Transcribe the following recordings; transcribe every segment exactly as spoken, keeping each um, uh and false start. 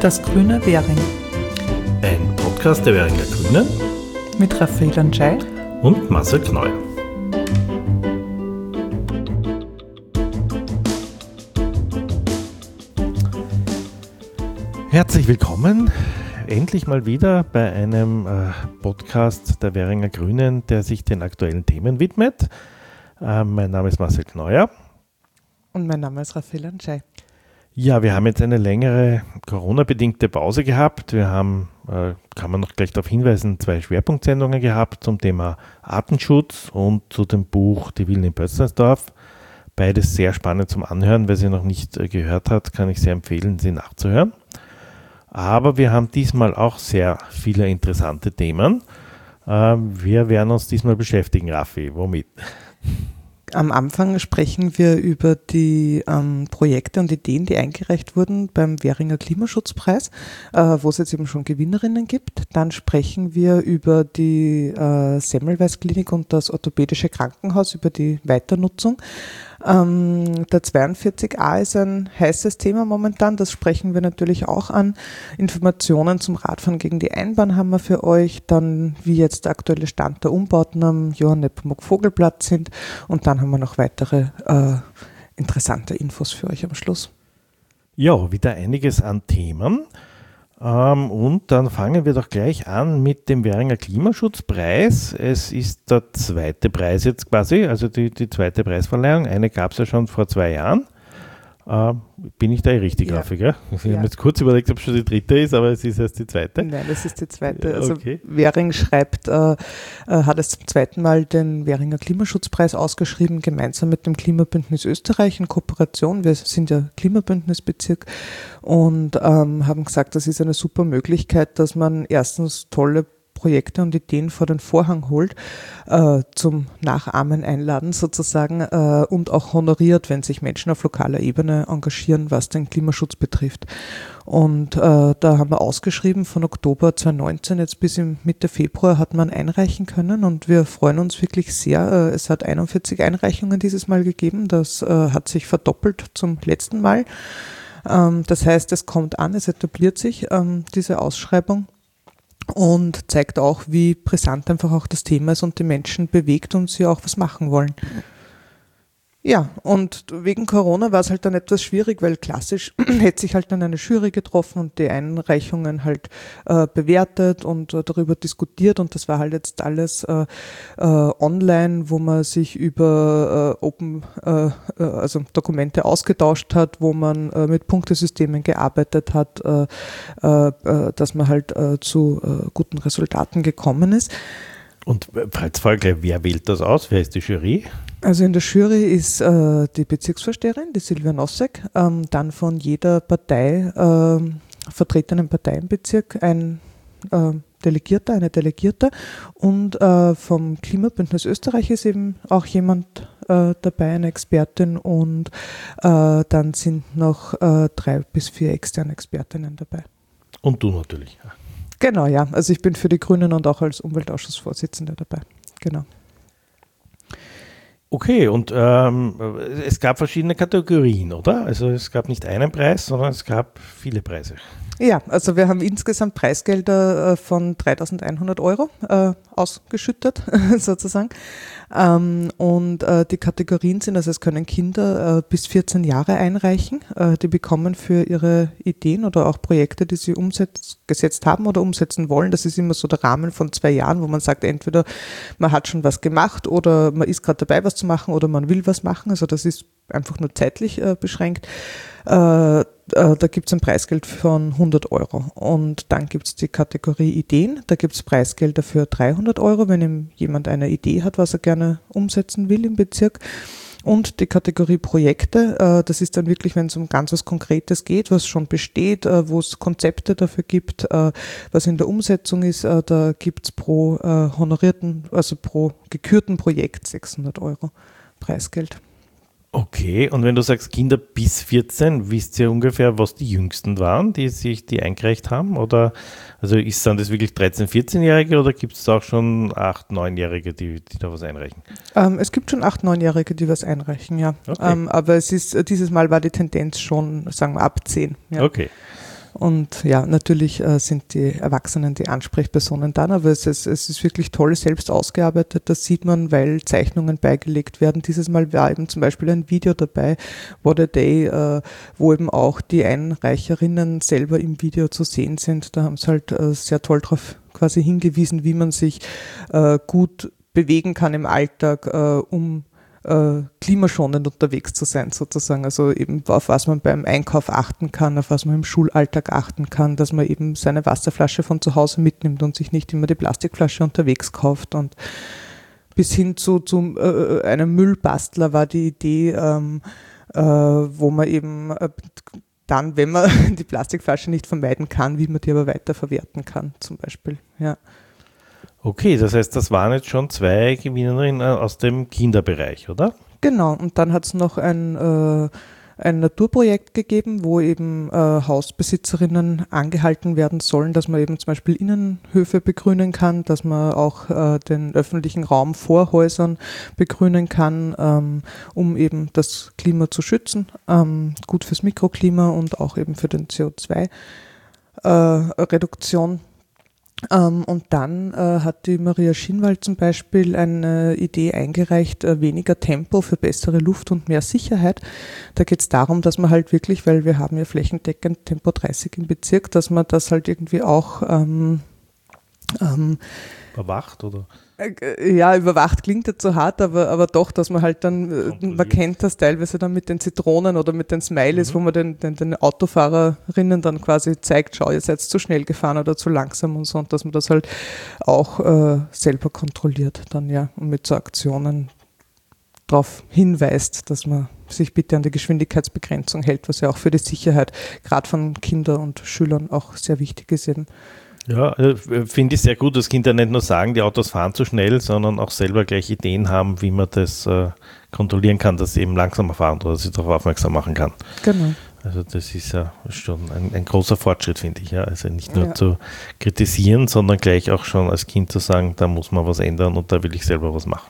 Das grüne Währing. Ein Podcast der Währinger Grünen mit Raphael Anschei und Marcel Kneuer. Herzlich willkommen, endlich mal wieder bei einem äh, Podcast der Währinger Grünen, der sich den aktuellen Themen widmet. Äh, mein Name ist Marcel Kneuer. Und mein Name ist Raphael Anschei. Ja, wir haben jetzt eine längere Corona-bedingte Pause gehabt. Wir haben, äh, kann man noch gleich darauf hinweisen, zwei Schwerpunktsendungen gehabt zum Thema Artenschutz und zu dem Buch Die Wilden in Bötzleinsdorf. Beides sehr spannend zum Anhören. Wer sie noch nicht äh, gehört hat, kann ich sehr empfehlen, sie nachzuhören. Aber wir haben diesmal auch sehr viele interessante Themen. Äh, wir werden uns diesmal beschäftigen, Raffi. Womit? Am Anfang sprechen wir über die ähm, Projekte und Ideen, die eingereicht wurden beim Währinger Klimaschutzpreis, äh, wo es jetzt eben schon Gewinnerinnen gibt. Dann sprechen wir über die äh, Semmelweis-Klinik und das orthopädische Krankenhaus, über die Weiternutzung. Ähm, der zweiundvierzig a ist ein heißes Thema momentan, das sprechen wir natürlich auch an. Informationen zum Radfahren gegen die Einbahn haben wir für euch, dann wie jetzt der aktuelle Stand der Umbauten am Johann Nepomuk-Vogelplatz sind und dann haben wir noch weitere äh, interessante Infos für euch am Schluss. Ja, wieder einiges an Themen. Ähm, und dann fangen wir doch gleich an mit dem Währinger Klimaschutzpreis. Es ist der zweite Preis jetzt quasi, also die, die zweite Preisverleihung. Eine gab es ja schon vor zwei Jahren. Ähm, bin ich da eh richtig, ja. Raffi, gell? Ich ja. habe jetzt kurz überlegt, ob es schon die dritte ist, aber es ist erst die zweite. Nein, das ist die zweite. Also okay. Währing schreibt, äh, äh, hat es zum zweiten Mal den Währinger Klimaschutzpreis ausgeschrieben, gemeinsam mit dem Klimabündnis Österreich in Kooperation. Wir sind ja Klimabündnisbezirk und ähm, haben gesagt, das ist eine super Möglichkeit, dass man erstens tolle Projekte und Ideen vor den Vorhang holt, äh, zum Nachahmen einladen sozusagen äh, und auch honoriert, wenn sich Menschen auf lokaler Ebene engagieren, was den Klimaschutz betrifft. Und äh, da haben wir ausgeschrieben, von Oktober zweitausendneunzehn jetzt bis im Mitte Februar hat man einreichen können und wir freuen uns wirklich sehr. Äh, es hat einundvierzig Einreichungen dieses Mal gegeben, das äh, hat sich verdoppelt zum letzten Mal. Ähm, das heißt, es kommt an, es etabliert sich ähm, diese Ausschreibung. Und zeigt auch, wie brisant einfach auch das Thema ist und die Menschen bewegt und sie auch was machen wollen. Ja, und wegen Corona war es halt dann etwas schwierig, weil klassisch hätte sich halt dann eine Jury getroffen und die Einreichungen halt äh, bewertet und äh, darüber diskutiert und das war halt jetzt alles äh, äh, online, wo man sich über äh, Open, äh, also Dokumente ausgetauscht hat, wo man äh, mit Punktesystemen gearbeitet hat, äh, äh, dass man halt äh, zu äh, guten Resultaten gekommen ist. Und als Folge, wer wählt das aus? Wer ist die Jury? Also in der Jury ist äh, die Bezirksvorsteherin, die Silvia Nossek, ähm, dann von jeder Partei, äh, vertretenen Partei im Bezirk ein äh, Delegierter, eine Delegierte und äh, vom Klimabündnis Österreich ist eben auch jemand äh, dabei, eine Expertin und äh, dann sind noch äh, drei bis vier externe Expertinnen dabei. Und du natürlich. Genau, ja. Also ich bin für die Grünen und auch als Umweltausschussvorsitzende dabei. Genau. Okay, und ähm, es gab verschiedene Kategorien, oder? Also es gab nicht einen Preis, sondern es gab viele Preise. Ja, also wir haben insgesamt Preisgelder äh, von dreitausendeinhundert Euro äh, ausgeschüttet, sozusagen. Ähm, und äh, die Kategorien sind, also es können Kinder äh, bis vierzehn Jahre einreichen. Äh, die bekommen für ihre Ideen oder auch Projekte, die sie umgesetzt haben oder umsetzen wollen. Das ist immer so der Rahmen von zwei Jahren, wo man sagt, entweder man hat schon was gemacht oder man ist gerade dabei, was zu machen oder man will was machen. Also das ist einfach nur zeitlich äh, beschränkt. Äh, da gibt es ein Preisgeld von hundert Euro und dann gibt es die Kategorie Ideen, da gibt es Preisgelder für dreihundert Euro, wenn ihm jemand eine Idee hat, was er gerne umsetzen will im Bezirk. Und die Kategorie Projekte, äh, das ist dann wirklich, wenn es um ganz was Konkretes geht, was schon besteht, äh, wo es Konzepte dafür gibt, äh, was in der Umsetzung ist, äh, da gibt es pro äh, honorierten, also pro gekürten Projekt sechshundert Euro Preisgeld. Okay, und wenn du sagst Kinder bis vierzehn, wisst ihr ungefähr, was die Jüngsten waren, die sich die eingereicht haben? Oder also ist, sind das wirklich dreizehn-, vierzehnjährige oder gibt es auch schon acht-, neunjährige, die, die da was einreichen? Ähm, es gibt schon acht-, neunjährige, die was einreichen, ja. Okay. Ähm, aber es ist, dieses Mal war die Tendenz schon, sagen wir, ab zehn. Ja. Okay. Und ja, natürlich äh, sind die Erwachsenen die Ansprechpersonen dann, aber es ist, es ist wirklich toll selbst ausgearbeitet. Das sieht man, weil Zeichnungen beigelegt werden. Dieses Mal war eben zum Beispiel ein Video dabei, What a Day, äh, wo eben auch die Einreicherinnen selber im Video zu sehen sind. Da haben sie halt äh, sehr toll darauf quasi hingewiesen, wie man sich äh, gut bewegen kann im Alltag, äh, um äh, klimaschonend unterwegs zu sein sozusagen. Also eben auf was man beim Einkauf achten kann, auf was man im Schulalltag achten kann, dass man eben seine Wasserflasche von zu Hause mitnimmt und sich nicht immer die Plastikflasche unterwegs kauft. Und bis hin zu, zu äh, einem Müllbastler war die Idee, ähm, äh, wo man eben äh, dann, wenn man die Plastikflasche nicht vermeiden kann, wie man die aber weiterverwerten kann zum Beispiel. Ja. Okay, das heißt, das waren jetzt schon zwei Gewinnerinnen aus dem Kinderbereich, oder? Genau, und dann hat es noch ein, äh, ein Naturprojekt gegeben, wo eben äh, Hausbesitzerinnen angehalten werden sollen, dass man eben zum Beispiel Innenhöfe begrünen kann, dass man auch äh, den öffentlichen Raum vor Häusern begrünen kann, ähm, um eben das Klima zu schützen, ähm, gut fürs Mikroklima und auch eben für den C O zwei Reduktion. Ähm, und dann äh, hat die Maria Schinwald zum Beispiel eine Idee eingereicht, äh, weniger Tempo für bessere Luft und mehr Sicherheit. Da geht es darum, dass man halt wirklich, weil wir haben ja flächendeckend Tempo dreißig im Bezirk, dass man das halt irgendwie auch ähm, ähm, überwacht, oder? Ja, überwacht klingt jetzt so hart, aber, aber doch, dass man halt dann, man kennt das teilweise dann mit den Zitronen oder mit den Smileys, mhm. wo man den, den, den Autofahrerinnen dann quasi zeigt, schau, ihr seid zu schnell gefahren oder zu langsam und so, und dass man das halt auch äh, selber kontrolliert dann, ja, und mit so Aktionen darauf hinweist, dass man sich bitte an die Geschwindigkeitsbegrenzung hält, was ja auch für die Sicherheit gerade von Kindern und Schülern auch sehr wichtig ist eben. Ja, finde ich sehr gut, dass Kinder nicht nur sagen, die Autos fahren zu schnell, sondern auch selber gleich Ideen haben, wie man das äh, kontrollieren kann, dass sie eben langsamer fahren oder sie darauf aufmerksam machen kann. Genau. Also das ist ja schon ein, ein großer Fortschritt, finde ich. Ja. Also nicht nur ja. zu kritisieren, sondern gleich auch schon als Kind zu sagen, da muss man was ändern und da will ich selber was machen.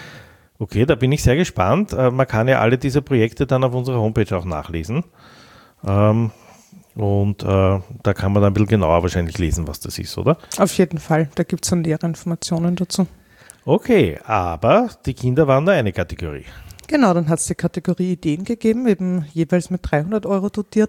Okay, da bin ich sehr gespannt. Äh, man kann ja alle diese Projekte dann auf unserer Homepage auch nachlesen. Ähm, Und äh, da kann man dann ein bisschen genauer wahrscheinlich lesen, was das ist, oder? Auf jeden Fall, da gibt es dann nähere Informationen dazu. Okay, aber die Kinder waren nur eine Kategorie. Genau, dann hat es die Kategorie Ideen gegeben, eben jeweils mit dreihundert Euro dotiert.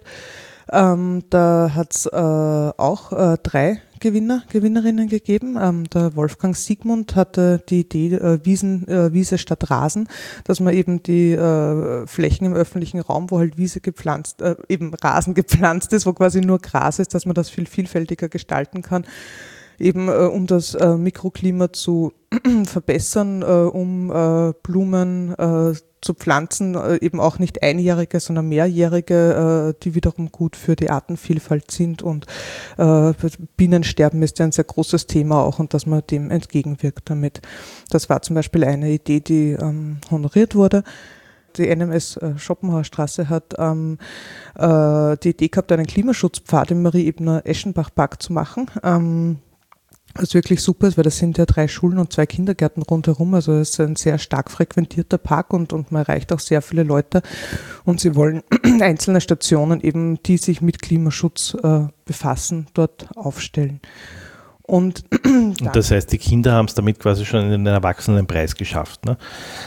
Ähm, da hat es äh, auch äh, drei Gewinner, Gewinnerinnen gegeben. Ähm, der Wolfgang Siegmund hatte die Idee äh, Wiesen, äh, Wiese statt Rasen, dass man eben die äh, Flächen im öffentlichen Raum, wo halt Wiese gepflanzt, äh, eben Rasen gepflanzt ist, wo quasi nur Gras ist, dass man das viel vielfältiger gestalten kann, eben äh, um das äh, Mikroklima zu verbessern, äh, um äh, Blumen äh, zu pflanzen, äh, eben auch nicht einjährige, sondern mehrjährige, äh, die wiederum gut für die Artenvielfalt sind, und äh, Bienensterben ist ja ein sehr großes Thema auch, und dass man dem entgegenwirkt damit. Das war zum Beispiel eine Idee, die ähm, honoriert wurde. Die N M S äh, Schopenhauer Straße hat ähm, äh, die Idee gehabt, einen Klimaschutzpfad im Marie-Ebner-Eschenbach-Park zu machen. Ähm, Was wirklich super ist, weil das sind ja drei Schulen und zwei Kindergärten rundherum, also es ist ein sehr stark frequentierter Park, und, und man erreicht auch sehr viele Leute, und sie wollen einzelne Stationen eben, die sich mit Klimaschutz äh, befassen, dort aufstellen. Und, und das heißt, die Kinder haben es damit quasi schon in den Erwachsenenpreis geschafft, ne?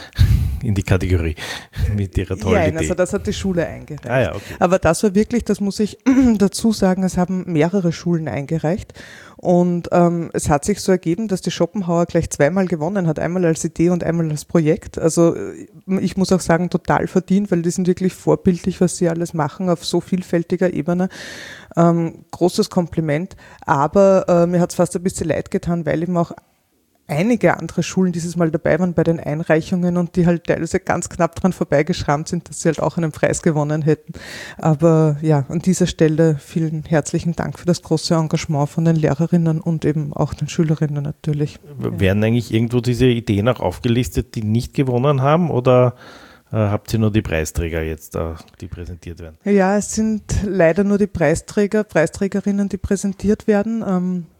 In die Kategorie mit ihrer tollen ja, Idee. Also das hat die Schule eingereicht. Ah, ja, okay. Aber das war wirklich, das muss ich dazu sagen, es haben mehrere Schulen eingereicht, und ähm, es hat sich so ergeben, dass die Schopenhauer gleich zweimal gewonnen hat, einmal als Idee und einmal als Projekt. Also ich muss auch sagen, total verdient, weil die sind wirklich vorbildlich, was sie alles machen auf so vielfältiger Ebene. Ähm, großes Kompliment, aber äh, mir hat es fast ein bisschen leid getan, weil eben auch einige andere Schulen dieses Mal dabei waren bei den Einreichungen und die halt teilweise ganz knapp dran vorbeigeschrammt sind, dass sie halt auch einen Preis gewonnen hätten. Aber ja, an dieser Stelle vielen herzlichen Dank für das große Engagement von den Lehrerinnen und eben auch den Schülerinnen natürlich. Werden eigentlich irgendwo diese Ideen auch aufgelistet, die nicht gewonnen haben, oder äh, habt ihr nur die Preisträger jetzt, äh, die präsentiert werden? Ja, es sind leider nur die Preisträger, Preisträgerinnen, die präsentiert werden. Ähm,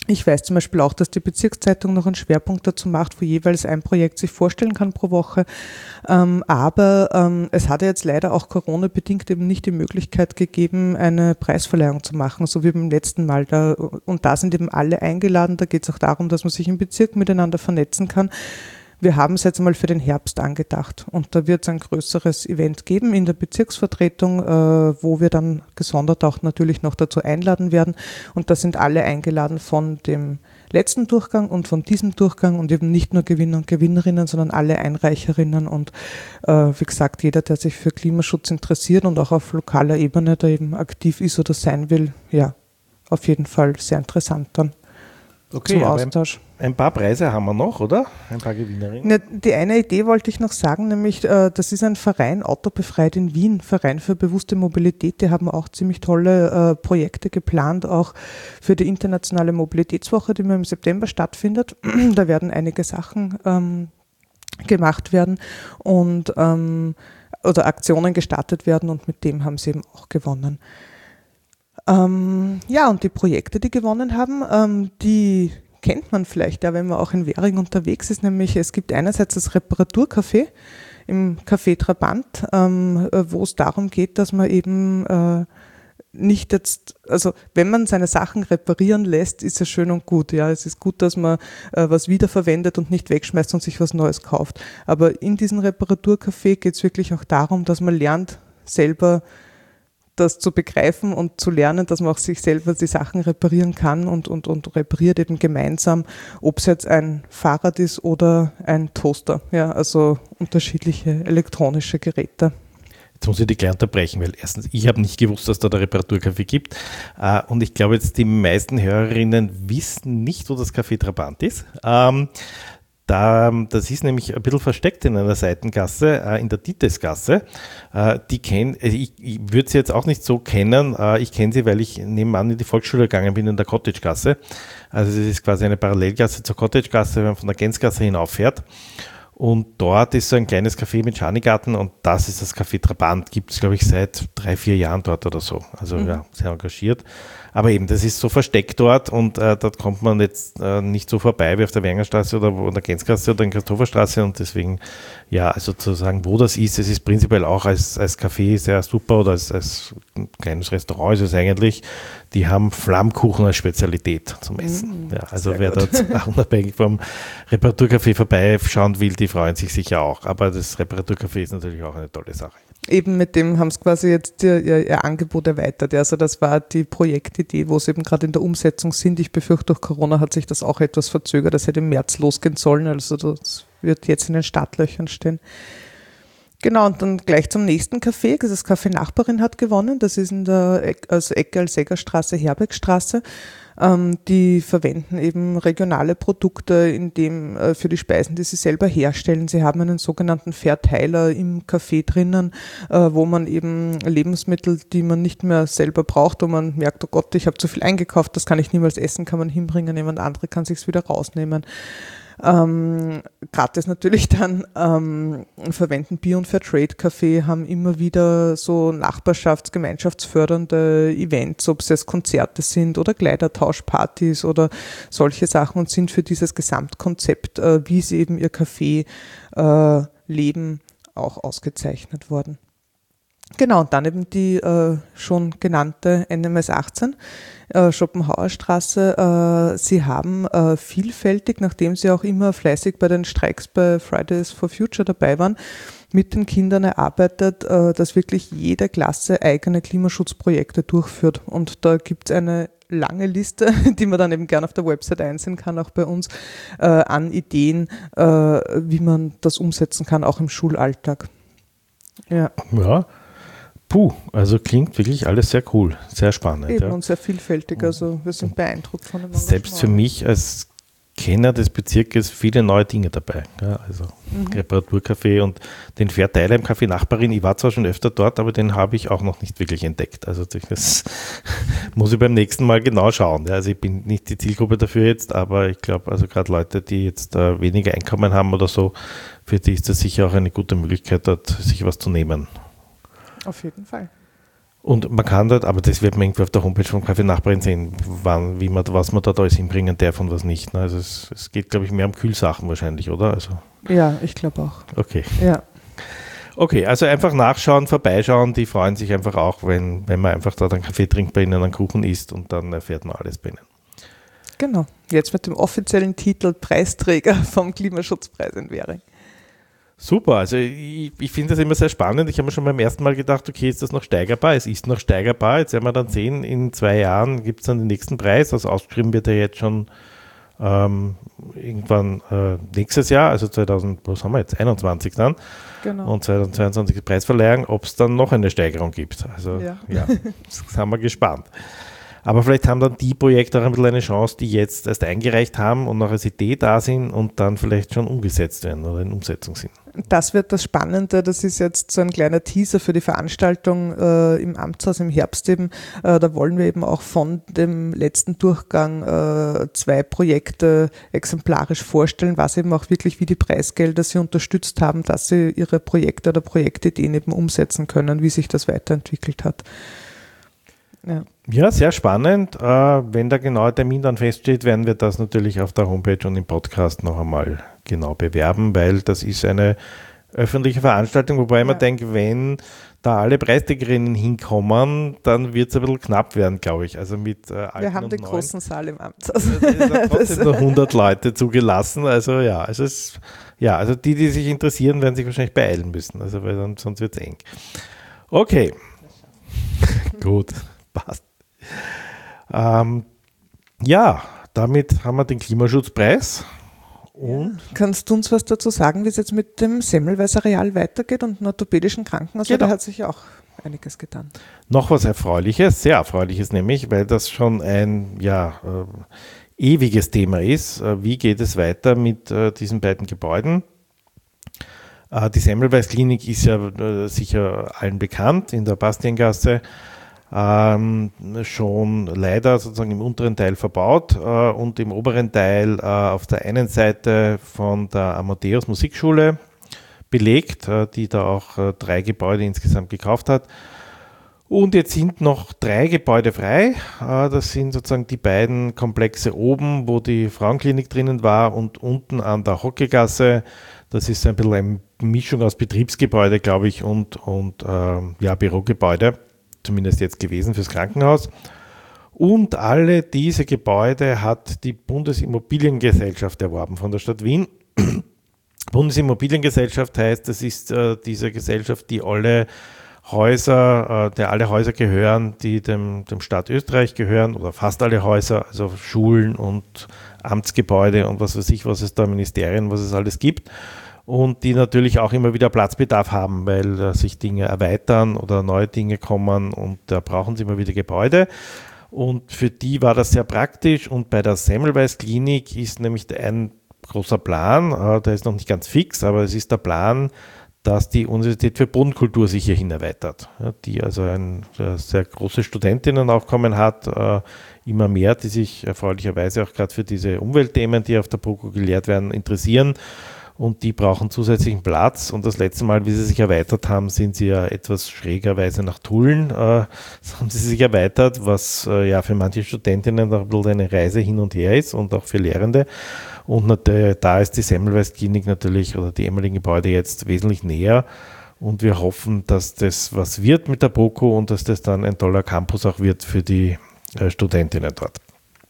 Ich weiß zum Beispiel auch, dass die Bezirkszeitung noch einen Schwerpunkt dazu macht, wo jeweils ein Projekt sich vorstellen kann pro Woche. Ähm, aber ähm, es hat ja jetzt leider auch Corona-bedingt eben nicht die Möglichkeit gegeben, eine Preisverleihung zu machen, so wie beim letzten Mal. Da, und da sind eben alle eingeladen. Da geht es auch darum, dass man sich im Bezirk miteinander vernetzen kann. Wir haben es jetzt mal für den Herbst angedacht und da wird es ein größeres Event geben in der Bezirksvertretung, äh, wo wir dann gesondert auch natürlich noch dazu einladen werden und da sind alle eingeladen von dem letzten Durchgang und von diesem Durchgang und eben nicht nur Gewinner und Gewinnerinnen, sondern alle Einreicherinnen und äh, wie gesagt, jeder, der sich für Klimaschutz interessiert und auch auf lokaler Ebene da eben aktiv ist oder sein will, ja, auf jeden Fall sehr interessant dann. Okay, zum Austausch. Ein, ein paar Preise haben wir noch, oder? Ein paar Gewinnerinnen. Ja, die eine Idee wollte ich noch sagen, nämlich äh, das ist ein Verein, Autobefreit in Wien, Verein für bewusste Mobilität. Die haben auch ziemlich tolle äh, Projekte geplant, auch für die internationale Mobilitätswoche, die im September stattfindet. Da werden einige Sachen ähm, gemacht werden und ähm, oder Aktionen gestartet werden und mit dem haben sie eben auch gewonnen. Ähm, ja, und die Projekte, die gewonnen haben, ähm, die kennt man vielleicht, ja, wenn man auch in Währing unterwegs ist, nämlich es gibt einerseits das Reparaturcafé im Café Trabant, ähm, wo es darum geht, dass man eben äh, nicht jetzt, also wenn man seine Sachen reparieren lässt, ist es schön und gut, ja, es ist gut, dass man äh, was wiederverwendet und nicht wegschmeißt und sich was Neues kauft, aber in diesem Reparaturcafé geht es wirklich auch darum, dass man lernt, selber das zu begreifen und zu lernen, dass man auch sich selber die Sachen reparieren kann und, und, und repariert eben gemeinsam, ob es jetzt ein Fahrrad ist oder ein Toaster, ja, also unterschiedliche elektronische Geräte. Jetzt muss ich dich gleich unterbrechen, weil erstens, ich habe nicht gewusst, dass da der Reparaturcafé gibt und ich glaube jetzt, die meisten Hörerinnen wissen nicht, wo das Café Trabant ist. Ähm, Da, das ist nämlich ein bisschen versteckt in einer Seitengasse, äh, in der Dietesgasse. Äh, die kenn, also ich, ich würde sie jetzt auch nicht so kennen. Äh, ich kenne sie, weil ich nebenan in die Volksschule gegangen bin, in der Cottagegasse. Also es ist quasi eine Parallelgasse zur Cottagegasse, wenn man von der Gänzgasse hinauffährt. Und dort ist so ein kleines Café mit Schanigarten und das ist das Café Trabant. Gibt es, glaube ich, seit drei, vier Jahren dort oder so. Also mhm. ja, sehr engagiert. Aber eben, das ist so versteckt dort und äh, dort kommt man jetzt äh, nicht so vorbei wie auf der Weringerstraße oder wo, in der Gänzgasse oder in der Christopherstraße und deswegen, ja, also zu sagen, wo das ist, es ist prinzipiell auch als, als Café sehr super oder als, als ein kleines Restaurant ist es eigentlich. Die haben Flammkuchen als Spezialität zum Essen. Mm, ja, also wer gut. Dort unabhängig vom Reparaturcafé vorbeischauen will, die freuen sich sicher auch. Aber das Reparaturcafé ist natürlich auch eine tolle Sache. Eben mit dem haben sie quasi jetzt ihr, ihr, ihr Angebot erweitert. Also das war die Projektidee, wo sie eben gerade in der Umsetzung sind. Ich befürchte, durch Corona hat sich das auch etwas verzögert. Das hätte im März losgehen sollen. Also das wird jetzt in den Startlöchern stehen. Genau, und dann gleich zum nächsten Café. Das Café Nachbarin hat gewonnen. Das ist in der also Ecke Alsägerstraße, Herbergstraße. Ähm, die verwenden eben regionale Produkte in dem, äh, für die Speisen, die sie selber herstellen. Sie haben einen sogenannten Verteiler im Café drinnen, äh, wo man eben Lebensmittel, die man nicht mehr selber braucht, wo man merkt, oh Gott, ich habe zu viel eingekauft, das kann ich niemals essen, kann man hinbringen, jemand andere kann sich's wieder rausnehmen. Ähm, gratis natürlich dann ähm, verwenden Bier- und Fairtrade-Café, haben immer wieder so nachbarschafts-, gemeinschaftsfördernde Events, ob es jetzt Konzerte sind oder Kleidertauschpartys oder solche Sachen und sind für dieses Gesamtkonzept, äh, wie sie eben ihr Café äh, leben, auch ausgezeichnet worden. Genau, und dann eben die äh, schon genannte N M S achtzehn, äh, Schopenhauerstraße. Äh, sie haben äh, vielfältig, nachdem sie auch immer fleißig bei den Streiks bei Fridays for Future dabei waren, mit den Kindern erarbeitet, äh, dass wirklich jede Klasse eigene Klimaschutzprojekte durchführt. Und da gibt es eine lange Liste, die man dann eben gerne auf der Website einsehen kann, auch bei uns, äh, an Ideen, äh, wie man das umsetzen kann, auch im Schulalltag. Ja. Ja. Puh, also klingt wirklich alles sehr cool, sehr spannend. Eben ja. Und sehr vielfältig, also wir sind beeindruckt von dem Selbst für mich als Kenner des Bezirkes viele neue Dinge dabei. Ja, also mhm. Reparaturcafé und den Verteiler im Café Nachbarin. Ich war zwar schon öfter dort, aber den habe ich auch noch nicht wirklich entdeckt. Also das muss ich beim nächsten Mal genau schauen. Ja, also ich bin nicht die Zielgruppe dafür jetzt, aber ich glaube, also gerade Leute, die jetzt äh, weniger Einkommen haben oder so, für die ist das sicher auch eine gute Möglichkeit, dort sich was zu nehmen. Auf jeden Fall. Und man kann dort, aber das wird man irgendwie auf der Homepage von Kaffee Nachbarin sehen, wann, wie man, was man dort alles hinbringen darf und was nicht. Ne? Also es, es geht, glaube ich, mehr um Kühlsachen wahrscheinlich, oder? Also, ja, ich glaube auch. Okay. Ja. Okay, also einfach nachschauen, vorbeischauen, die freuen sich einfach auch, wenn, wenn man einfach dort einen Kaffee trinkt bei ihnen, einen Kuchen isst und dann erfährt man alles bei ihnen. Genau, jetzt mit dem offiziellen Titel Preisträger vom Klimaschutzpreis in Währing. Super, also ich, ich finde das immer sehr spannend. Ich habe mir schon beim ersten Mal gedacht, okay, ist das noch steigerbar? Es ist noch steigerbar. Jetzt werden wir dann sehen, in zwei Jahren gibt es dann den nächsten Preis. Also ausgeschrieben wird er jetzt schon ähm, irgendwann äh, nächstes Jahr, also zweitausend, was haben wir jetzt, einundzwanzig dann. Genau. Und zweitausendzweiundzwanzig Preisverleihung, ob es dann noch eine Steigerung gibt. Also ja, ja das sind wir gespannt. Aber vielleicht haben dann die Projekte auch ein bisschen eine Chance, die jetzt erst eingereicht haben und noch als Idee da sind und dann vielleicht schon umgesetzt werden oder in Umsetzung sind. Das wird das Spannende. Das ist jetzt so ein kleiner Teaser für die Veranstaltung äh, im Amtshaus im Herbst eben. Äh, da wollen wir eben auch von dem letzten Durchgang äh, zwei Projekte exemplarisch vorstellen, was eben auch wirklich wie die Preisgelder sie unterstützt haben, dass sie ihre Projekte oder Projektideen eben umsetzen können, wie sich das weiterentwickelt hat. Ja. Ja, sehr spannend. Äh, wenn der genaue Termin dann feststeht, werden wir das natürlich auf der Homepage und im Podcast noch einmal genau bewerben, weil das ist eine öffentliche Veranstaltung, wobei ja. man denkt, wenn da alle Preisträgerinnen hinkommen, dann wird es ein bisschen knapp werden, glaube ich. Also mit, äh, wir haben den neuen. großen Saal im Amtshaus. Also, es sind trotzdem nur hundert Leute zugelassen. Also ja, also, es, ja, also die, die sich interessieren, werden sich wahrscheinlich beeilen müssen, also weil dann, sonst wird es eng. Okay, gut. Passt. Ähm, ja, damit haben wir den Klimaschutzpreis. Und ja. Kannst du uns was dazu sagen, wie es jetzt mit dem Semmelweis Areal weitergeht und dem orthopädischen Krankenhaus? Genau. Da hat sich auch einiges getan. Noch was Erfreuliches, sehr Erfreuliches nämlich, weil das schon ein ja, äh, ewiges Thema ist. Äh, wie geht es weiter mit äh, diesen beiden Gebäuden? Äh, die Semmelweis Klinik ist ja äh, sicher allen bekannt in der Bastiengasse. Ähm, schon leider sozusagen im unteren Teil verbaut äh, und im oberen Teil äh, auf der einen Seite von der Amadeus Musikschule belegt, äh, die da auch äh, drei Gebäude insgesamt gekauft hat. Und jetzt sind noch drei Gebäude frei. Äh, das sind sozusagen die beiden Komplexe oben, wo die Frauenklinik drinnen war, und unten an der Hockeygasse. Das ist ein bisschen eine Mischung aus Betriebsgebäude, glaube ich, und, und äh, ja, Bürogebäude. Zumindest jetzt gewesen fürs Krankenhaus. Und alle diese Gebäude hat die Bundesimmobiliengesellschaft erworben von der Stadt Wien. Bundesimmobiliengesellschaft heißt, das ist äh, diese Gesellschaft, die alle Häuser, äh, der alle Häuser gehören, die dem, dem Staat Österreich gehören, oder fast alle Häuser, also Schulen und Amtsgebäude und was weiß ich, was es da, Ministerien, was es alles gibt. Und die natürlich auch immer wieder Platzbedarf haben, weil äh, sich Dinge erweitern oder neue Dinge kommen, und da brauchen sie immer wieder Gebäude. Und für die war das sehr praktisch. Und bei der Semmelweis Klinik ist nämlich ein großer Plan, äh, der ist noch nicht ganz fix, aber es ist der Plan, dass die Universität für Bodenkultur sich hierhin erweitert, ja, die also ein äh, sehr großes Studenterinnenaufkommen hat, äh, immer mehr, die sich erfreulicherweise auch gerade für diese Umweltthemen, die auf der BOKU gelehrt werden, interessieren. Und die brauchen zusätzlichen Platz. Und das letzte Mal, wie sie sich erweitert haben, sind sie ja etwas schrägerweise nach Tulln. Äh, haben sie sich erweitert, was äh, ja für manche Studentinnen auch ein bisschen eine Reise hin und her ist und auch für Lehrende. Und natürlich, da ist die Semmelweis Klinik natürlich, oder die ehemaligen Gebäude, jetzt wesentlich näher. Und wir hoffen, dass das was wird mit der BOKU und dass das dann ein toller Campus auch wird für die äh, Studentinnen dort.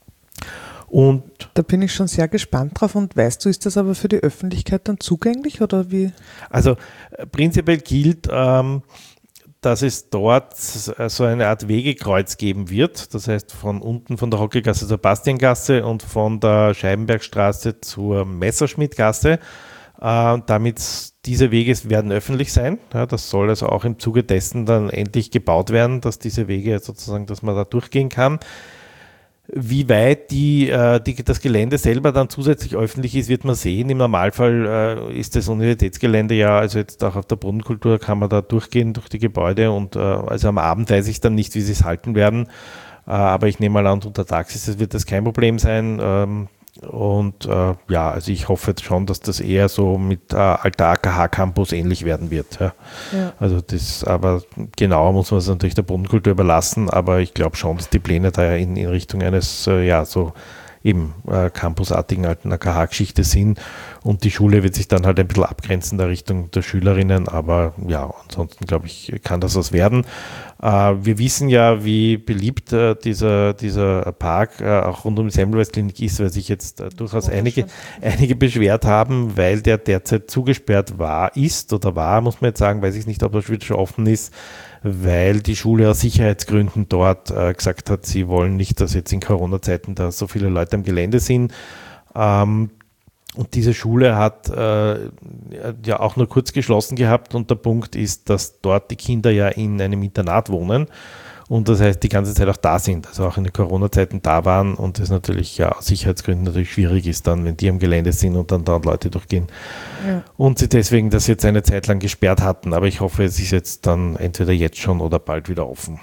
Und da bin ich schon sehr gespannt drauf. Und weißt du, ist das aber für die Öffentlichkeit dann zugänglich oder wie? Also äh, prinzipiell gilt, ähm, dass es dort so eine Art Wegekreuz geben wird. Das heißt, von unten von der Hockeygasse zur Bastiengasse und von der Scheibenbergstraße zur Messerschmittgasse. Äh, damit diese Wege werden öffentlich sein. Ja, das soll also auch im Zuge dessen dann endlich gebaut werden, dass diese Wege sozusagen, dass man da durchgehen kann. Wie weit die, äh, die, das Gelände selber dann zusätzlich öffentlich ist, wird man sehen. Im Normalfall äh, ist das Universitätsgelände ja, also jetzt auch auf der Bodenkultur kann man da durchgehen durch die Gebäude, und äh, also am Abend weiß ich dann nicht, wie sie es halten werden, äh, aber ich nehme mal an, unter Tags ist, wird das kein Problem sein. Ähm, Und äh, ja, also ich hoffe jetzt schon, dass das eher so mit äh, alter A K H-Campus ähnlich werden wird. Ja. Ja. Also das, aber genauer muss man es natürlich der Bodenkultur überlassen, aber ich glaube schon, dass die Pläne da in, in Richtung eines, äh, ja, so eben äh, campusartigen alten A K H-Geschichte sind, und die Schule wird sich dann halt ein bisschen abgrenzen der Richtung der Schülerinnen, aber ja, ansonsten glaube ich, kann das was werden. Äh, wir wissen ja, wie beliebt äh, dieser, dieser Park äh, auch rund um die Semmelweis Klinik ist, weil sich jetzt äh, durchaus einige, einige beschwert haben, weil der derzeit zugesperrt war, ist oder war, muss man jetzt sagen, weiß ich nicht, ob das wieder schon offen ist, weil die Schule aus Sicherheitsgründen dort äh, gesagt hat, sie wollen nicht, dass jetzt in Corona-Zeiten da so viele Leute am Gelände sind. Ähm, und diese Schule hat äh, ja auch nur kurz geschlossen gehabt, und der Punkt ist, dass dort die Kinder ja in einem Internat wohnen und das heißt die ganze Zeit auch da sind, also auch in den Corona-Zeiten da waren, und das natürlich ja aus Sicherheitsgründen natürlich schwierig ist dann, wenn die am Gelände sind und dann da Leute durchgehen. Ja. Und sie deswegen das jetzt eine Zeit lang gesperrt hatten, aber ich hoffe, es ist jetzt dann entweder jetzt schon oder bald wieder offen.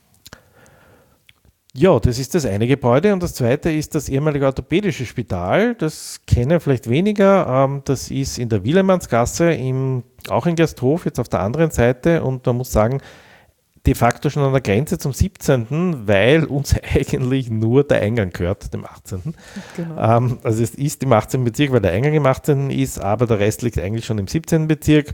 Ja, das ist das eine Gebäude, und das zweite ist das ehemalige orthopädische Spital. Das kennen vielleicht weniger. Das ist in der Wilemannsgasse, im, auch in Gersthof, jetzt auf der anderen Seite, und man muss sagen, de facto schon an der Grenze zum siebzehnten, weil uns eigentlich nur der Eingang gehört, dem achtzehnten Genau. Ähm, also es ist im achtzehnten Bezirk, weil der Eingang im achtzehnten ist, aber der Rest liegt eigentlich schon im siebzehnten Bezirk.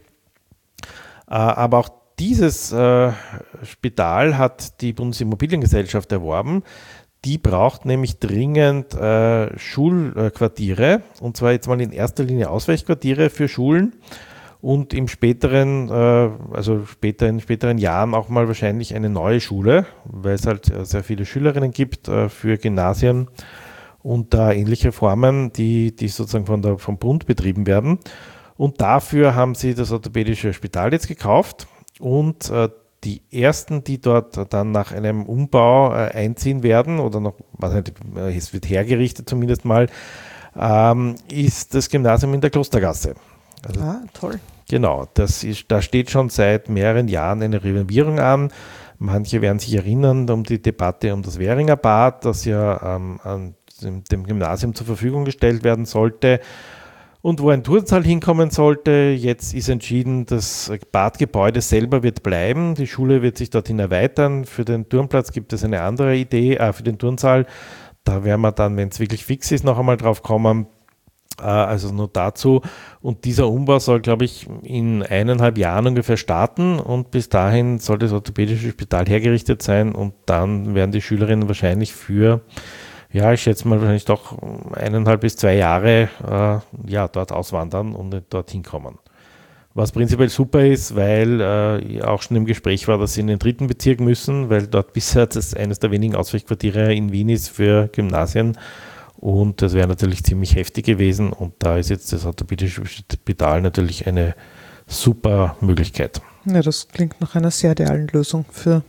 Äh, aber auch dieses äh, Spital hat die Bundesimmobiliengesellschaft erworben. Die braucht nämlich dringend äh, Schulquartiere, und zwar jetzt mal in erster Linie Ausweichquartiere für Schulen und im späteren, äh, also später in späteren Jahren auch mal wahrscheinlich eine neue Schule, weil es halt sehr viele Schülerinnen gibt äh, für Gymnasien und da ähnliche Formen, die, die sozusagen von der, vom Bund betrieben werden. Und dafür haben sie das orthopädische Spital jetzt gekauft. Und äh, die ersten, die dort dann nach einem Umbau äh, einziehen werden, oder noch, was halt, äh, es wird hergerichtet zumindest mal, ähm, ist das Gymnasium in der Klostergasse. Also, ah, toll. Genau, das ist, da steht schon seit mehreren Jahren eine Renovierung an. Manche werden sich erinnern um die Debatte um das Währinger Bad, das ja ähm, an dem, dem Gymnasium zur Verfügung gestellt werden sollte. Und wo ein Turnsaal hinkommen sollte, jetzt ist entschieden, das Badgebäude selber wird bleiben. Die Schule wird sich dorthin erweitern. Für den Turnplatz gibt es eine andere Idee, äh, für den Turnsaal. Da werden wir dann, wenn es wirklich fix ist, noch einmal drauf kommen. Äh, also nur dazu. Und dieser Umbau soll, glaube ich, in eineinhalb Jahren ungefähr starten. Und bis dahin soll das orthopädische Spital hergerichtet sein. Und dann werden die Schülerinnen wahrscheinlich für... ja, ich schätze mal wahrscheinlich doch eineinhalb bis zwei Jahre äh, ja, dort auswandern und nicht dorthin kommen. Was prinzipiell super ist, weil äh, auch schon im Gespräch war, dass sie in den dritten Bezirk müssen, weil dort bisher das eines der wenigen Ausweichquartiere in Wien ist für Gymnasien, und das wäre natürlich ziemlich heftig gewesen, und da ist jetzt das orthopädische Spital natürlich eine super Möglichkeit. Ja, das klingt nach einer sehr idealen Lösung für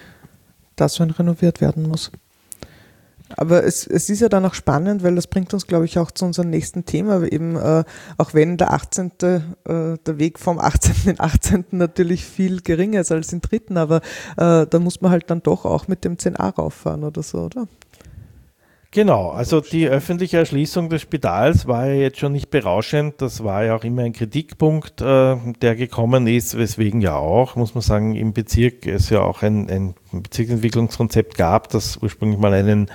das, wenn renoviert werden muss. Aber es, es ist ja dann auch spannend, weil das bringt uns, glaube ich, auch zu unserem nächsten Thema. Eben, äh, auch wenn der achtzehnte Äh, der Weg vom achtzehnten in achtzehnten natürlich viel geringer ist als im dritten, aber äh, da muss man halt dann doch auch mit dem zehn a rauffahren oder so, oder? Genau, also die öffentliche Erschließung des Spitals war ja jetzt schon nicht berauschend. Das war ja auch immer ein Kritikpunkt, äh, der gekommen ist, weswegen ja auch, muss man sagen, im Bezirk es ja auch ein, ein Bezirksentwicklungskonzept gab, das ursprünglich mal einen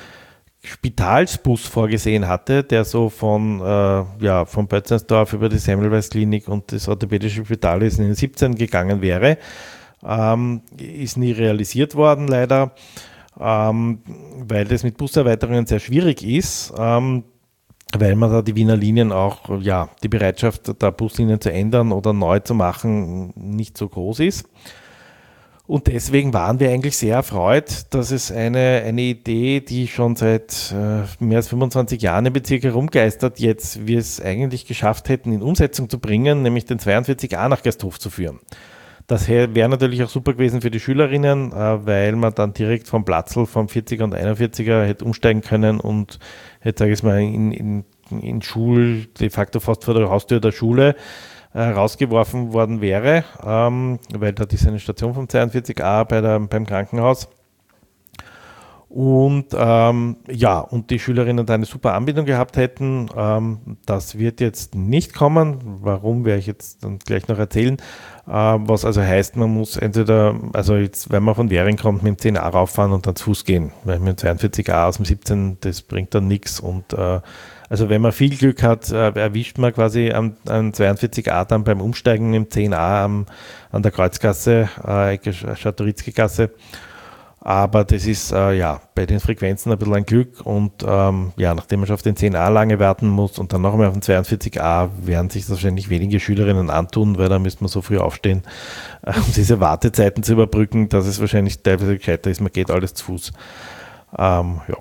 Spitalsbus vorgesehen hatte, der so von, äh, ja, von Bötzensdorf über die Semmelweis Klinik und das orthopädische Spital ist in den siebzehn gegangen wäre. Ähm, ist nie realisiert worden, leider. Ähm, weil das mit Buserweiterungen sehr schwierig ist, ähm, weil man da die Wiener Linien auch, ja, die Bereitschaft, da Buslinien zu ändern oder neu zu machen, nicht so groß ist. Und deswegen waren wir eigentlich sehr erfreut, dass es eine, eine Idee, die schon seit äh, mehr als fünfundzwanzig Jahren im Bezirk herumgeistert, jetzt wir es eigentlich geschafft hätten, in Umsetzung zu bringen, nämlich den zweiundvierzig a nach Gersthof zu führen. Das wäre natürlich auch super gewesen für die Schülerinnen, weil man dann direkt vom Platzl vom vierziger und einundvierziger hätte umsteigen können und hätte, sage ich mal, in, in, in Schul, de facto fast vor der Haustür der Schule äh, rausgeworfen worden wäre, ähm, weil dort ist eine Station vom zweiundvierzig a bei der, beim Krankenhaus. Und ähm, ja, und die Schülerinnen da eine super Anbindung gehabt hätten. Ähm, das wird jetzt nicht kommen. Warum, werde ich jetzt dann gleich noch erzählen. Äh, was also heißt, man muss entweder, also jetzt, wenn man von Währing kommt, mit dem zehn a rauffahren und dann zu Fuß gehen. Weil mit dem zweiundvierzig a aus dem siebzehn, das bringt dann nichts. Und äh, also wenn man viel Glück hat, äh, erwischt man quasi am, am zweiundvierzig a dann beim Umsteigen mit dem zehn a am, an der Kreuzgasse, äh, Ecke Schatorizki-Gasse. Aber das ist äh, ja bei den Frequenzen ein bisschen ein Glück und ähm, ja, nachdem man schon auf den zehn a lange warten muss und dann noch einmal auf den zweiundvierzig a, werden sich das wahrscheinlich wenige Schülerinnen antun, weil da müsste man so früh aufstehen, äh, um diese Wartezeiten zu überbrücken, dass es wahrscheinlich teilweise gescheiter ist, man geht alles zu Fuß. Ähm, ja.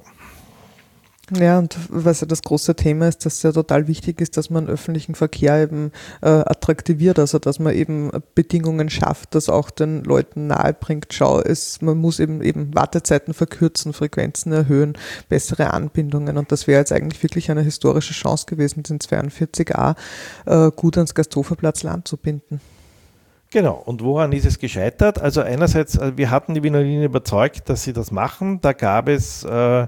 Ja, und was ja das große Thema ist, dass es ja total wichtig ist, dass man öffentlichen Verkehr eben äh, attraktiviert, also dass man eben Bedingungen schafft, das auch den Leuten nahe bringt. Schau, es, man muss eben eben Wartezeiten verkürzen, Frequenzen erhöhen, bessere Anbindungen und das wäre jetzt eigentlich wirklich eine historische Chance gewesen, den zweiundvierzig a äh, gut ans Gasthoferplatz anzubinden. Genau, und woran ist es gescheitert? Also einerseits, wir hatten die Wiener Linien überzeugt, dass sie das machen, da gab es äh,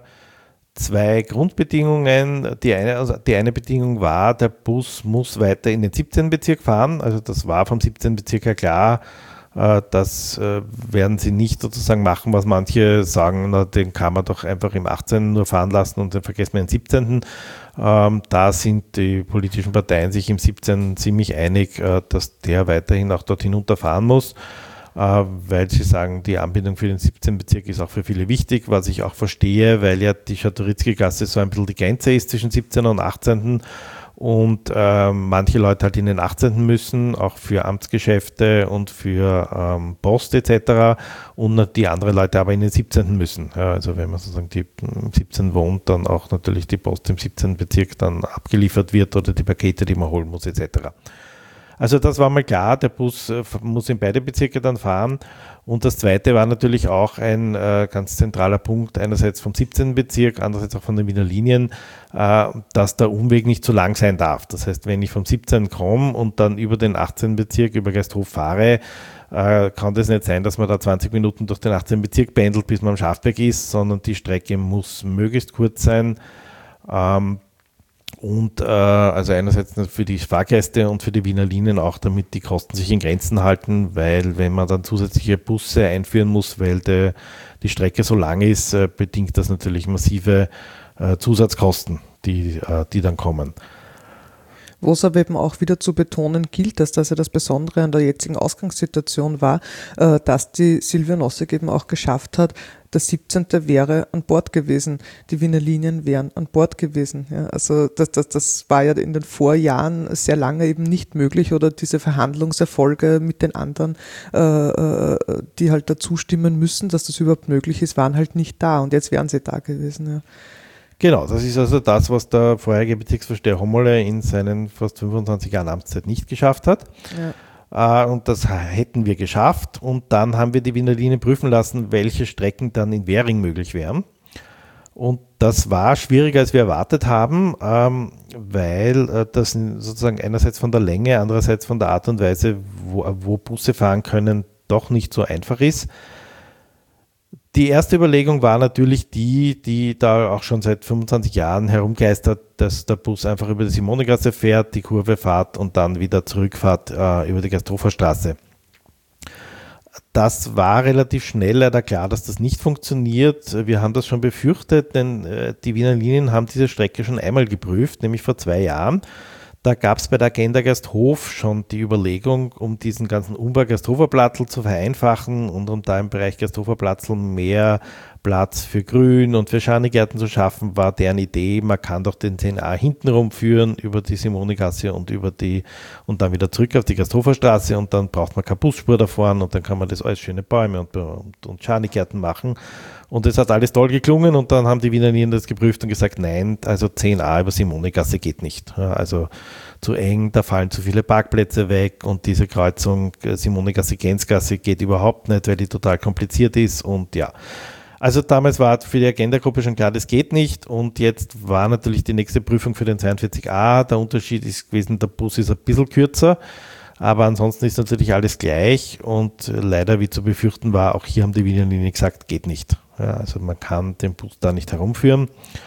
zwei Grundbedingungen. Die eine, also die eine Bedingung war, der Bus muss weiter in den siebzehnten Bezirk fahren. Also das war vom siebzehnten Bezirk her klar. Äh, das äh, werden sie nicht sozusagen machen, was manche sagen, na, den kann man doch einfach im achtzehnten nur fahren lassen und dann vergessen wir den siebzehnten Ähm, da sind die politischen Parteien sich im siebzehnten ziemlich einig, äh, dass der weiterhin auch dort hinunterfahren muss. Weil sie sagen, die Anbindung für den siebzehnten Bezirk ist auch für viele wichtig, was ich auch verstehe, weil ja die Schatorizki-Gasse so ein bisschen die Grenze ist zwischen siebzehnten und achtzehnten und äh, manche Leute halt in den achtzehnten müssen, auch für Amtsgeschäfte und für ähm, Post et cetera und die anderen Leute aber in den siebzehnten müssen. Ja, also wenn man sozusagen die, im siebzehnten wohnt, dann auch natürlich die Post im siebzehnten Bezirk dann abgeliefert wird oder die Pakete, die man holen muss et cetera. Also das war mal klar, der Bus äh, muss in beide Bezirke dann fahren. Und das zweite war natürlich auch ein äh, ganz zentraler Punkt, einerseits vom siebzehnten Bezirk, andererseits auch von den Wiener Linien, äh, dass der Umweg nicht zu lang sein darf. Das heißt, wenn ich vom siebzehnten komme und dann über den achtzehnten Bezirk, über Geisthof fahre, äh, kann das nicht sein, dass man da zwanzig Minuten durch den achtzehnten Bezirk pendelt, bis man am Schafberg ist, sondern die Strecke muss möglichst kurz sein. Ähm, Und äh, also einerseits für die Fahrgäste und für die Wiener Linien auch, damit die Kosten sich in Grenzen halten, weil wenn man dann zusätzliche Busse einführen muss, weil de, die Strecke so lang ist, äh, bedingt das natürlich massive äh, Zusatzkosten, die, äh, die dann kommen. Wo es aber eben auch wieder zu betonen gilt, dass das ja das Besondere an der jetzigen Ausgangssituation war, äh, dass die Silvia Nossek eben auch geschafft hat, der siebzehnte wäre an Bord gewesen, die Wiener Linien wären an Bord gewesen. Ja, also das, das, das war ja in den Vorjahren sehr lange eben nicht möglich oder diese Verhandlungserfolge mit den anderen, äh, die halt dazu stimmen müssen, dass das überhaupt möglich ist, waren halt nicht da und jetzt wären sie da gewesen. Ja. Genau, das ist also das, was der vorherige Bezirksvorsteher Hommole in seinen fast fünfundzwanzig Jahren Amtszeit nicht geschafft hat. Ja. Äh, und das hätten wir geschafft. Und dann haben wir die Wiener Linie prüfen lassen, welche Strecken dann in Währing möglich wären. Und das war schwieriger, als wir erwartet haben, ähm, weil äh, das sozusagen einerseits von der Länge, andererseits von der Art und Weise, wo, wo Busse fahren können, doch nicht so einfach ist. Die erste Überlegung war natürlich die, die da auch schon seit fünfundzwanzig Jahren herumgeistert, dass der Bus einfach über die Simonegasse fährt, die Kurve fährt und dann wieder zurückfährt äh, über die Gasthoferstraße. Das war relativ schnell leider klar, dass das nicht funktioniert. Wir haben das schon befürchtet, denn äh, die Wiener Linien haben diese Strecke schon einmal geprüft, nämlich vor zwei Jahren. Da gab es bei der Agenda Gasthof schon die Überlegung, um diesen ganzen Umbau Gasthoferplatzl zu vereinfachen und um da im Bereich Gasthoferplatzl mehr Platz für Grün und für Schanigärten zu schaffen, war deren Idee, man kann doch den zehn a hintenrum führen über die Simonegasse und über die und dann wieder zurück auf die Gasthoferstraße und dann braucht man keine Busspur da vorne und dann kann man das alles schöne Bäume und, und, und Schanigärten machen. Und das hat alles toll geklungen und dann haben die Wiener Linien das geprüft und gesagt, nein, also zehn a über Simonegasse geht nicht. Also zu eng, da fallen zu viele Parkplätze weg und diese Kreuzung Simonegasse-Gänzgasse geht überhaupt nicht, weil die total kompliziert ist und ja. Also damals war für die Agenda-Gruppe schon klar, das geht nicht und jetzt war natürlich die nächste Prüfung für den zweiundvierzig a. Der Unterschied ist gewesen, der Bus ist ein bisschen kürzer. Aber ansonsten ist natürlich alles gleich und leider, wie zu befürchten war, auch hier haben die Wiener Linien gesagt, geht nicht. Ja, also man kann den Bus da nicht herumführen,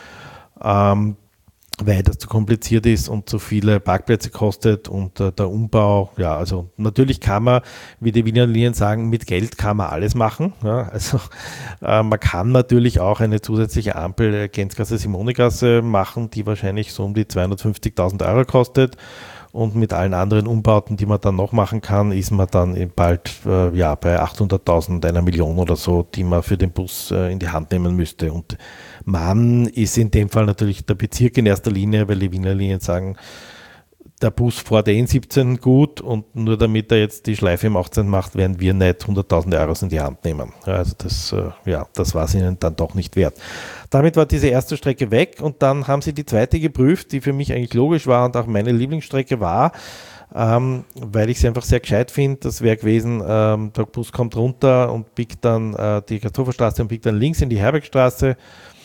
ähm, weil das zu kompliziert ist und zu viele Parkplätze kostet und äh, der Umbau, ja, also natürlich kann man, wie die Wiener Linien sagen, mit Geld kann man alles machen. Ja, also äh, man kann natürlich auch eine zusätzliche Ampel Gänzgasse, Simonigasse machen, die wahrscheinlich so um die zweihundertfünfzigtausend Euro kostet. Und mit allen anderen Umbauten, die man dann noch machen kann, ist man dann bald äh, ja, bei achthunderttausend, einer Million oder so, die man für den Bus äh, in die Hand nehmen müsste. Und man ist in dem Fall natürlich der Bezirk in erster Linie, weil die Wiener Linien sagen, der Bus vor der N siebzehn gut und nur damit er jetzt die Schleife im achtzehn macht, werden wir nicht hunderttausend Euro in die Hand nehmen. Also das, äh, ja, das war es ihnen dann doch nicht wert. Damit war diese erste Strecke weg und dann haben sie die zweite geprüft, die für mich eigentlich logisch war und auch meine Lieblingsstrecke war, ähm, weil ich sie einfach sehr gescheit finde. Das wäre gewesen, ähm, der Bus kommt runter und biegt dann äh, die Christopherstraße und biegt dann links in die Herbergstraße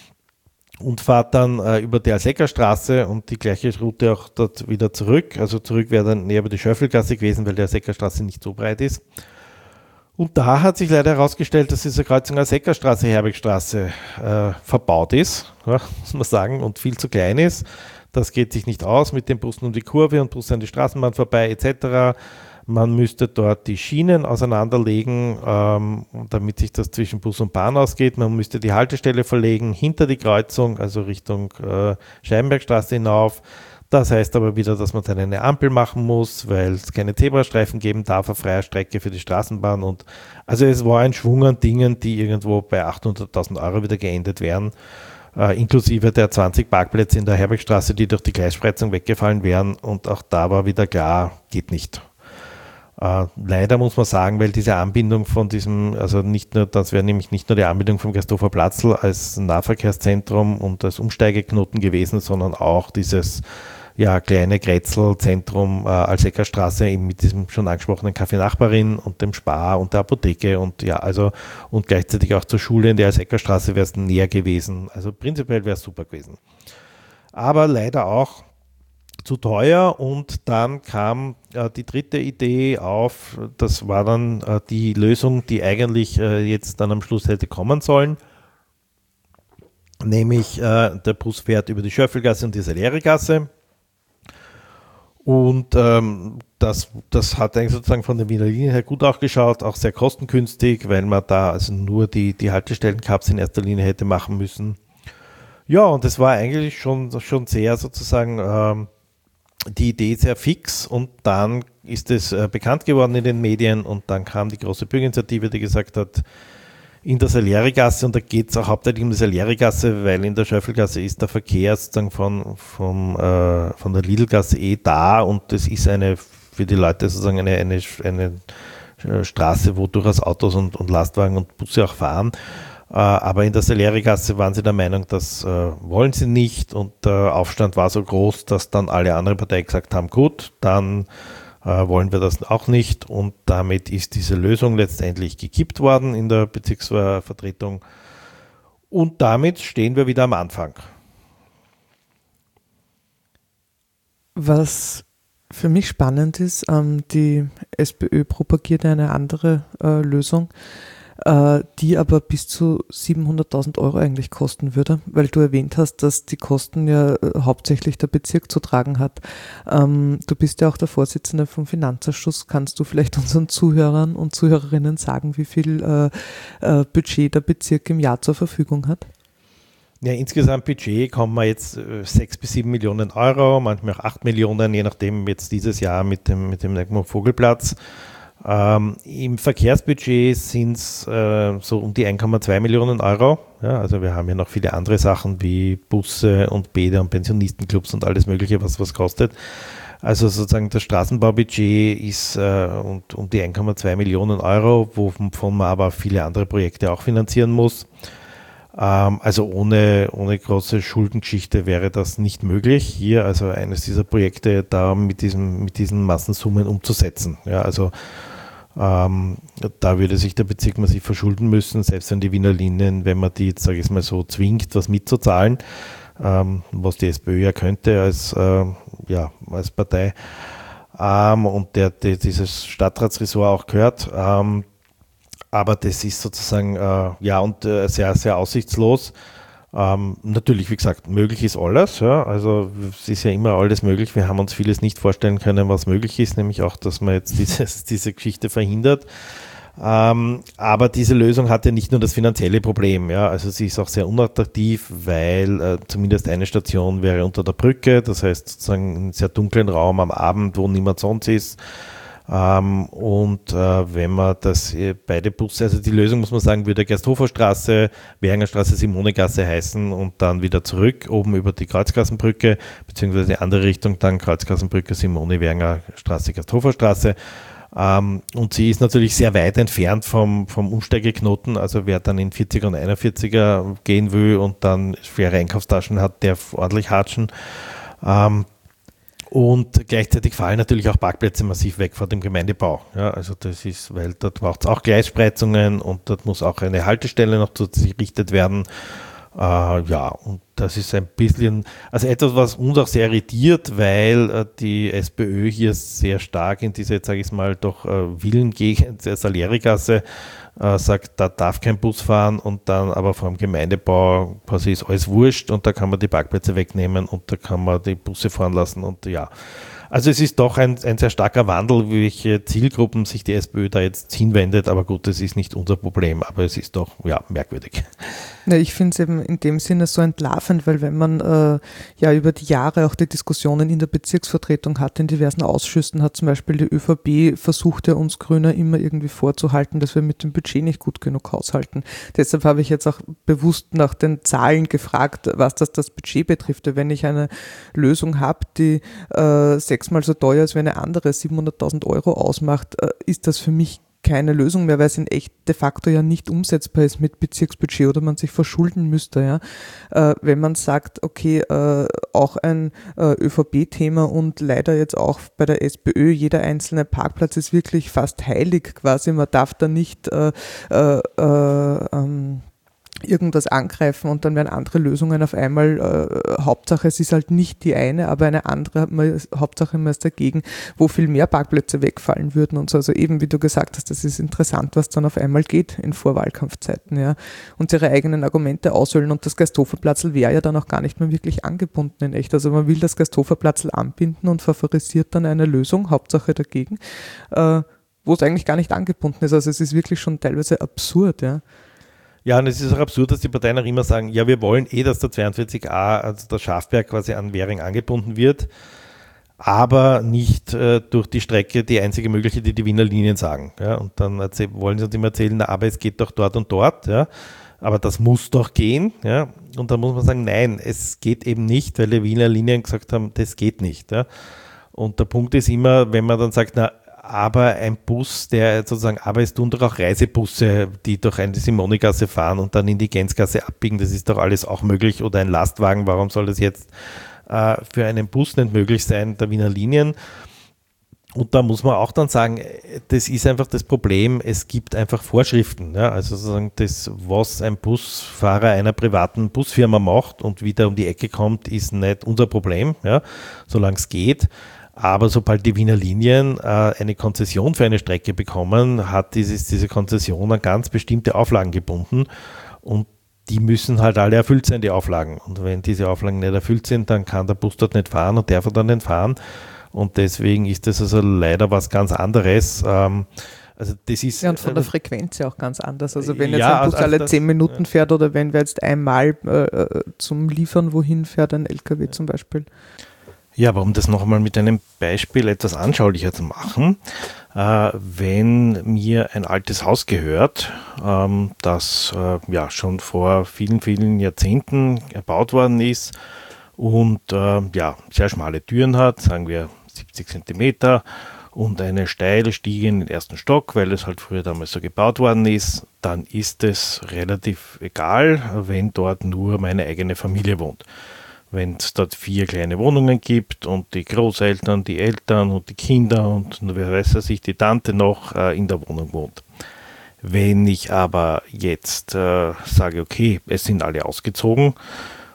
und fahrt dann äh, über die Alseckerstraße und die gleiche Route auch dort wieder zurück. Also zurück wäre dann näher über die Schöffelgasse gewesen, weil die Alseckerstraße nicht so breit ist. Und da hat sich leider herausgestellt, dass diese Kreuzung Alseckerstraße, Herbergstraße äh, verbaut ist, ja, muss man sagen, und viel zu klein ist. Das geht sich nicht aus mit den Bussen um die Kurve und Bussen an die Straßenbahn vorbei et cetera. Man müsste dort die Schienen auseinanderlegen, ähm, damit sich das zwischen Bus und Bahn ausgeht. Man müsste die Haltestelle verlegen hinter die Kreuzung, also Richtung äh, Scheibenbergstraße hinauf. Das heißt aber wieder, dass man dann eine Ampel machen muss, weil es keine Zebrastreifen geben darf, eine freie Strecke für die Straßenbahn. Und also es war ein Schwung an Dingen, die irgendwo bei achthunderttausend Euro wieder geendet wären, äh, inklusive der zwanzig Parkplätze in der Herbergstraße, die durch die Gleisspreizung weggefallen wären. Und auch da war wieder klar, geht nicht. Uh, leider muss man sagen, weil diese Anbindung von diesem, also nicht nur, das wäre nämlich nicht nur die Anbindung vom Gersthofer Platzl als Nahverkehrszentrum und als Umsteigeknoten gewesen, sondern auch dieses ja, kleine Grätzl-Zentrum äh, Alseckerstraße eben mit diesem schon angesprochenen Café Nachbarin und dem Spar und der Apotheke und ja, also und gleichzeitig auch zur Schule in der Alseckerstraße wäre es näher gewesen. Also prinzipiell wäre es super gewesen. Aber leider auch zu teuer und dann kam äh, die dritte Idee auf, das war dann äh, die Lösung, die eigentlich äh, jetzt dann am Schluss hätte kommen sollen, nämlich äh, der Bus fährt über die Schöffelgasse und die Salierigasse und ähm, das, das hat eigentlich sozusagen von der Wiener Linie her gut auch geschaut, auch sehr kostengünstig, weil man da also nur die, die Haltestellen-Cups in erster Linie hätte machen müssen. Ja, und es war eigentlich schon, schon sehr sozusagen ähm, die Idee sehr fix und dann ist es äh, bekannt geworden in den Medien und dann kam die große Bürgerinitiative, die gesagt hat, in der Salierigasse, und da geht es auch hauptsächlich um die Salierigasse, weil in der Schöffelgasse ist der Verkehr sozusagen von, vom, äh, von der Lidlgasse eh da und das ist eine, für die Leute sozusagen eine, eine, eine Straße, wo durchaus Autos und, und Lastwagen und Busse auch fahren. Aber in der Salierigasse waren sie der Meinung, das äh, wollen sie nicht und der Aufstand war so groß, dass dann alle anderen Parteien gesagt haben, gut, dann äh, wollen wir das auch nicht und damit ist diese Lösung letztendlich gekippt worden in der Bezirksvertretung und damit stehen wir wieder am Anfang. Was für mich spannend ist, ähm, die SPÖ propagiert eine andere äh, Lösung, die aber bis zu siebenhunderttausend Euro eigentlich kosten würde, weil du erwähnt hast, dass die Kosten ja hauptsächlich der Bezirk zu tragen hat. Ähm, du bist ja auch der Vorsitzende vom Finanzausschuss. Kannst du vielleicht unseren Zuhörern und Zuhörerinnen sagen, wie viel äh, äh, Budget der Bezirk im Jahr zur Verfügung hat? Ja, insgesamt Budget kommen wir jetzt äh, sechs bis sieben Millionen Euro, manchmal auch acht Millionen, je nachdem jetzt dieses Jahr mit dem, mit dem Egmont Vogelplatz. Ähm, Im Verkehrsbudget sind es äh, so um die eins Komma zwei Millionen Euro. Ja, also wir haben ja noch viele andere Sachen wie Busse und Bäder und Pensionistenclubs und alles Mögliche, was was kostet. Also sozusagen das Straßenbaubudget ist äh, und, um die eins Komma zwei Millionen Euro, wovon man aber viele andere Projekte auch finanzieren muss. Ähm, also ohne, ohne große Schuldengeschichte wäre das nicht möglich, hier also eines dieser Projekte da mit, diesem, mit diesen Massensummen umzusetzen. Ja, also Ähm, da würde sich der Bezirk massiv verschulden müssen, selbst wenn die Wiener Linien, wenn man die jetzt, sage ich mal so, zwingt, was mitzuzahlen, ähm, was die SPÖ ja könnte als, äh, ja, als Partei. ähm, und der, der dieses Stadtratsressort auch gehört. Ähm, aber das ist sozusagen, äh, ja, und äh, sehr, sehr aussichtslos. Ähm, natürlich, wie gesagt, möglich ist alles. Ja, also es ist ja immer alles möglich. Wir haben uns vieles nicht vorstellen können, was möglich ist, nämlich auch, dass man jetzt dieses, diese Geschichte verhindert. Ähm, aber diese Lösung hat ja nicht nur das finanzielle Problem, ja, also sie ist auch sehr unattraktiv, weil äh, zumindest eine Station wäre unter der Brücke, das heißt sozusagen einen sehr dunklen Raum am Abend, wo niemand sonst ist. Ähm, und äh, wenn man das äh, beide Busse, also die Lösung muss man sagen, würde Gersthofer Straße, Währinger Straße, Simonegasse heißen und dann wieder zurück, oben über die Kreuzgassenbrücke, beziehungsweise in die andere Richtung dann Kreuzgassenbrücke, Simone, Währinger Straße, Gersthofer Straße. Ähm, und sie ist natürlich sehr weit entfernt vom, vom Umsteigeknoten, also wer dann in vierziger und einundvierziger gehen will und dann schwere Einkaufstaschen hat, der ordentlich hatschen. Ähm, und gleichzeitig fallen natürlich auch Parkplätze massiv weg vor dem Gemeindebau. Ja, also das ist, weil dort braucht es auch Gleisspreizungen und dort muss auch eine Haltestelle noch zusätzlich errichtet werden. Äh, ja, und das ist ein bisschen, also etwas, was uns auch sehr irritiert, weil äh, die SPÖ hier sehr stark in diese, jetzt sage ich es mal, doch äh, Villengegend der Salierigasse äh, sagt, da darf kein Bus fahren und dann aber vor dem Gemeindebau quasi ist alles wurscht und da kann man die Parkplätze wegnehmen und da kann man die Busse fahren lassen und ja. Also es ist doch ein, ein sehr starker Wandel, welche Zielgruppen sich die SPÖ da jetzt hinwendet, aber gut, das ist nicht unser Problem, aber es ist doch, ja, merkwürdig. Ja, ich finde es eben in dem Sinne so entlarvend, weil wenn man äh, ja über die Jahre auch die Diskussionen in der Bezirksvertretung hat, in diversen Ausschüssen, hat zum Beispiel die ÖVP versucht ja uns Grüne immer irgendwie vorzuhalten, dass wir mit dem Budget nicht gut genug haushalten. Deshalb habe ich jetzt auch bewusst nach den Zahlen gefragt, was das das Budget betrifft. Wenn ich eine Lösung habe, die äh, sechsmal so teuer ist wie eine andere, siebenhunderttausend Euro ausmacht, äh, ist das für mich keine Lösung mehr, weil es in echt de facto ja nicht umsetzbar ist mit Bezirksbudget oder man sich verschulden müsste. Ja. Äh, wenn man sagt, okay, äh, auch ein äh, ÖVP-Thema und leider jetzt auch bei der SPÖ, jeder einzelne Parkplatz ist wirklich fast heilig quasi, man darf da nicht äh, äh, äh, ähm, irgendwas angreifen und dann werden andere Lösungen auf einmal, äh, Hauptsache es ist halt nicht die eine, aber eine andere, man, Hauptsache man ist dagegen, wo viel mehr Parkplätze wegfallen würden und so. Also eben, wie du gesagt hast, das ist interessant, was dann auf einmal geht in Vorwahlkampfzeiten, ja, und ihre eigenen Argumente aushöhlen und das Gersthoferplatzl wäre ja dann auch gar nicht mehr wirklich angebunden in echt. Also man will das Gersthoferplatzl anbinden und favorisiert dann eine Lösung, Hauptsache dagegen, äh, wo es eigentlich gar nicht angebunden ist. Also es ist wirklich schon teilweise absurd, ja. Ja, und es ist auch absurd, dass die Parteien auch immer sagen, ja, wir wollen eh, dass der zweiundvierzig a, also der Schafberg quasi an Währing angebunden wird, aber nicht äh, durch die Strecke die einzige mögliche, die die Wiener Linien sagen. Ja, und dann erzähl, wollen sie uns immer erzählen, na, aber es geht doch dort und dort, ja, aber das muss doch gehen. Ja, und dann muss man sagen, nein, es geht eben nicht, weil die Wiener Linien gesagt haben, das geht nicht. Ja. Und der Punkt ist immer, wenn man dann sagt, na, aber ein Bus, der sozusagen, aber es tun doch auch Reisebusse, die durch eine Simonegasse fahren und dann in die Gänzgasse abbiegen, das ist doch alles auch möglich, oder ein Lastwagen, warum soll das jetzt äh, für einen Bus nicht möglich sein, der Wiener Linien? Und da muss man auch dann sagen, das ist einfach das Problem, es gibt einfach Vorschriften, ja? Also sozusagen das, was ein Busfahrer einer privaten Busfirma macht und wieder um die Ecke kommt, ist nicht unser Problem, ja? Solange es geht. Aber sobald die Wiener Linien äh, eine Konzession für eine Strecke bekommen, hat dieses, diese Konzession an ganz bestimmte Auflagen gebunden und die müssen halt alle erfüllt sein, die Auflagen. Und wenn diese Auflagen nicht erfüllt sind, dann kann der Bus dort nicht fahren und darf er dann nicht fahren. Und deswegen ist das also leider was ganz anderes. Ähm, also das ist, ja, und von der Frequenz ja auch ganz anders. Also wenn jetzt ja, ein Bus also alle das, zehn Minuten ja. fährt oder wenn wir jetzt einmal äh, zum Liefern wohin fährt, ein L K W zum Beispiel. Ja, aber um das noch einmal mit einem Beispiel etwas anschaulicher zu machen, äh, wenn mir ein altes Haus gehört, ähm, das äh, ja schon vor vielen, vielen Jahrzehnten erbaut worden ist und äh, ja, sehr schmale Türen hat, sagen wir siebzig Zentimeter und eine steile Stiege in den ersten Stock, weil es halt früher damals so gebaut worden ist, dann ist es relativ egal, wenn dort nur meine eigene Familie wohnt. Wenn es dort vier kleine Wohnungen gibt und die Großeltern, die Eltern und die Kinder und wer weiß was ich, die Tante noch äh, in der Wohnung wohnt. Wenn ich aber jetzt äh, sage, okay, es sind alle ausgezogen